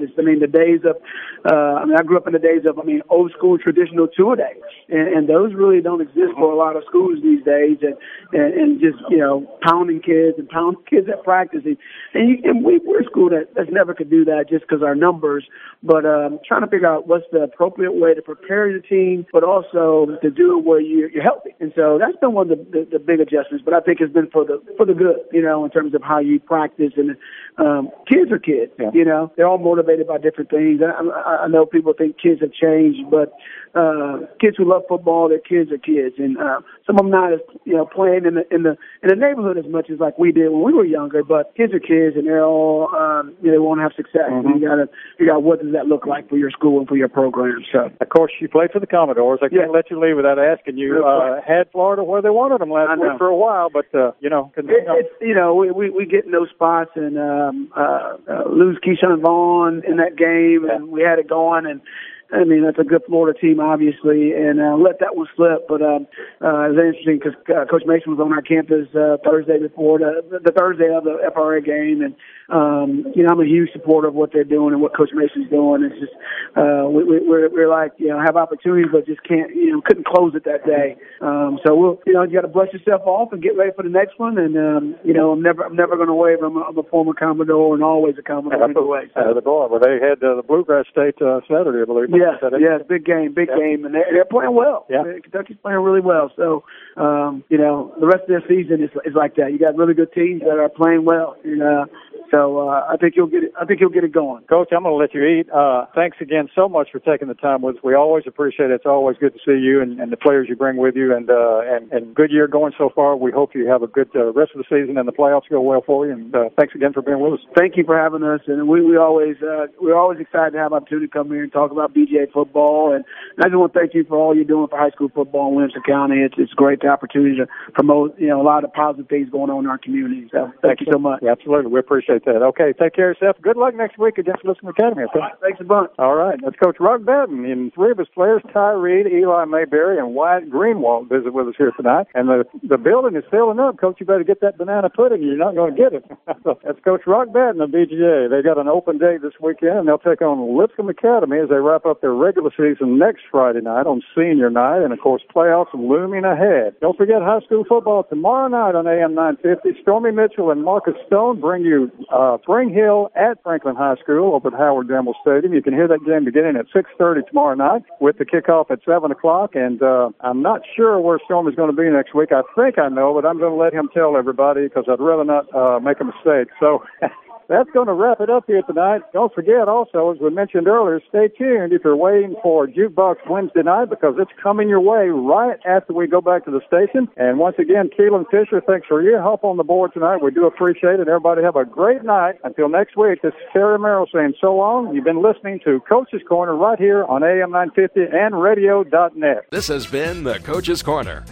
practice. I mean, the days of, uh, I mean, I grew up in the days of, I mean, old school traditional two-a-days, and, and those really don't exist for a lot of schools these days, and, and, and just, you know, pounding kids and pounding kids at practice. And, and, you, and we, we're a school that that's never could do that just because our numbers, but um, trying to figure out what's the appropriate way to prepare your team, but also to do it where you're, you're healthy. And so that's been one of the, the, the big adjustments, but I think it's been for the for the good, you know, in terms of how you practice. And um, kids are kids, yeah. you know. They're all motivated by different things. I, I, I know people think kids have changed, but uh, kids who love football, their kids are kids. And uh, some of them not as, you know, playing in the, in the in the neighborhood as much as like we did when we were younger, but kids are kids, and they're all, um, you know, they won't have success. Mm-hmm. And you got to figure out what does that look like for your school and for your program. So, of course, you played for the Commodores. I can't yeah. let you leave without asking you. Uh, had Florida where they wanted them last week for a while, but uh, you know, it, it's, you know, we, we we get in those spots and um, uh, uh, lose Keyshawn Vaughn in that game, yeah. and we had it going, and I mean, that's a good Florida team, obviously, and uh, let that one slip. But um, uh, it was interesting because uh, Coach Mason was on our campus uh, Thursday before the, the Thursday of the F R A game, and um, you know, I'm a huge supporter of what they're doing and what Coach Mason's doing. It's just uh, we, we, we're we're like, you know, have opportunities, but just can't, you know, couldn't close it that day. Um, so we'll, you know, you got to brush yourself off and get ready for the next one. And um, you know, I'm never I'm never going to waver. I'm a, I'm a former Commodore and always a Commodore anyway. So. Uh, the boy, well, they had uh, the Bluegrass State uh, Saturday, I believe. Yeah, yeah, big game, big yeah. game, and they're, they're playing well. Yeah. Kentucky's playing really well. So, um, you know, the rest of their season is is like that. You got really good teams that are playing well, and uh, so uh, I think you'll get it. I think you'll get it going. Coach, I'm going to let you eat. Uh, thanks again so much for taking the time with us. We always appreciate it. It's always good to see you and, and the players you bring with you, and uh, and and good year going so far. We hope you have a good uh, rest of the season and the playoffs go well for you. And uh, thanks again for being with us. Thank you for having us, and we we always uh, we're always excited to have an opportunity to come here and talk about B J football. And I just want to thank you for all you're doing for high school football in Williamson County. It's it's great the opportunity to promote, you know, a lot of positive things going on in our community. So thank you so much. Yeah, absolutely, we appreciate that. Okay, take care of yourself. Good luck next week against Liscum Academy. Okay? Right, thanks a bunch. All right, that's Coach Rock Batten and three of his players, Ty Reed, Eli Mayberry, and Wyatt Greenwald, visit with us here tonight. And the the building is filling up. Coach, you better get that banana pudding. You're not going to get it. That's Coach Rock Batten of B G A. They got an open day this weekend, and they'll take on Lipscomb Academy as they wrap up their regular season next Friday night on senior night, and of course playoffs looming ahead. Don't forget high school football tomorrow night on A M nine fifty. Stormy Mitchell and Marcus Stone bring you uh, Spring Hill at Franklin High School over at Howard Gamble Stadium. You can hear that game beginning at six thirty tomorrow night with the kickoff at seven o'clock, and uh, I'm not sure where Storm is going to be next week. I think I know, but I'm going to let him tell everybody because I'd rather not uh, make a mistake. So that's going to wrap it up here tonight. Don't forget also, as we mentioned earlier, stay tuned if you're waiting for Jukebox Wednesday night because it's coming your way right after we go back to the station. And once again, Keelan Fisher, thanks for your help on the board tonight. We do appreciate it. Everybody have a great night. Until next week, this is Terry Merrill saying so long. You've been listening to Coach's Corner right here on A M nine fifty and radio dot net. This has been the Coach's Corner.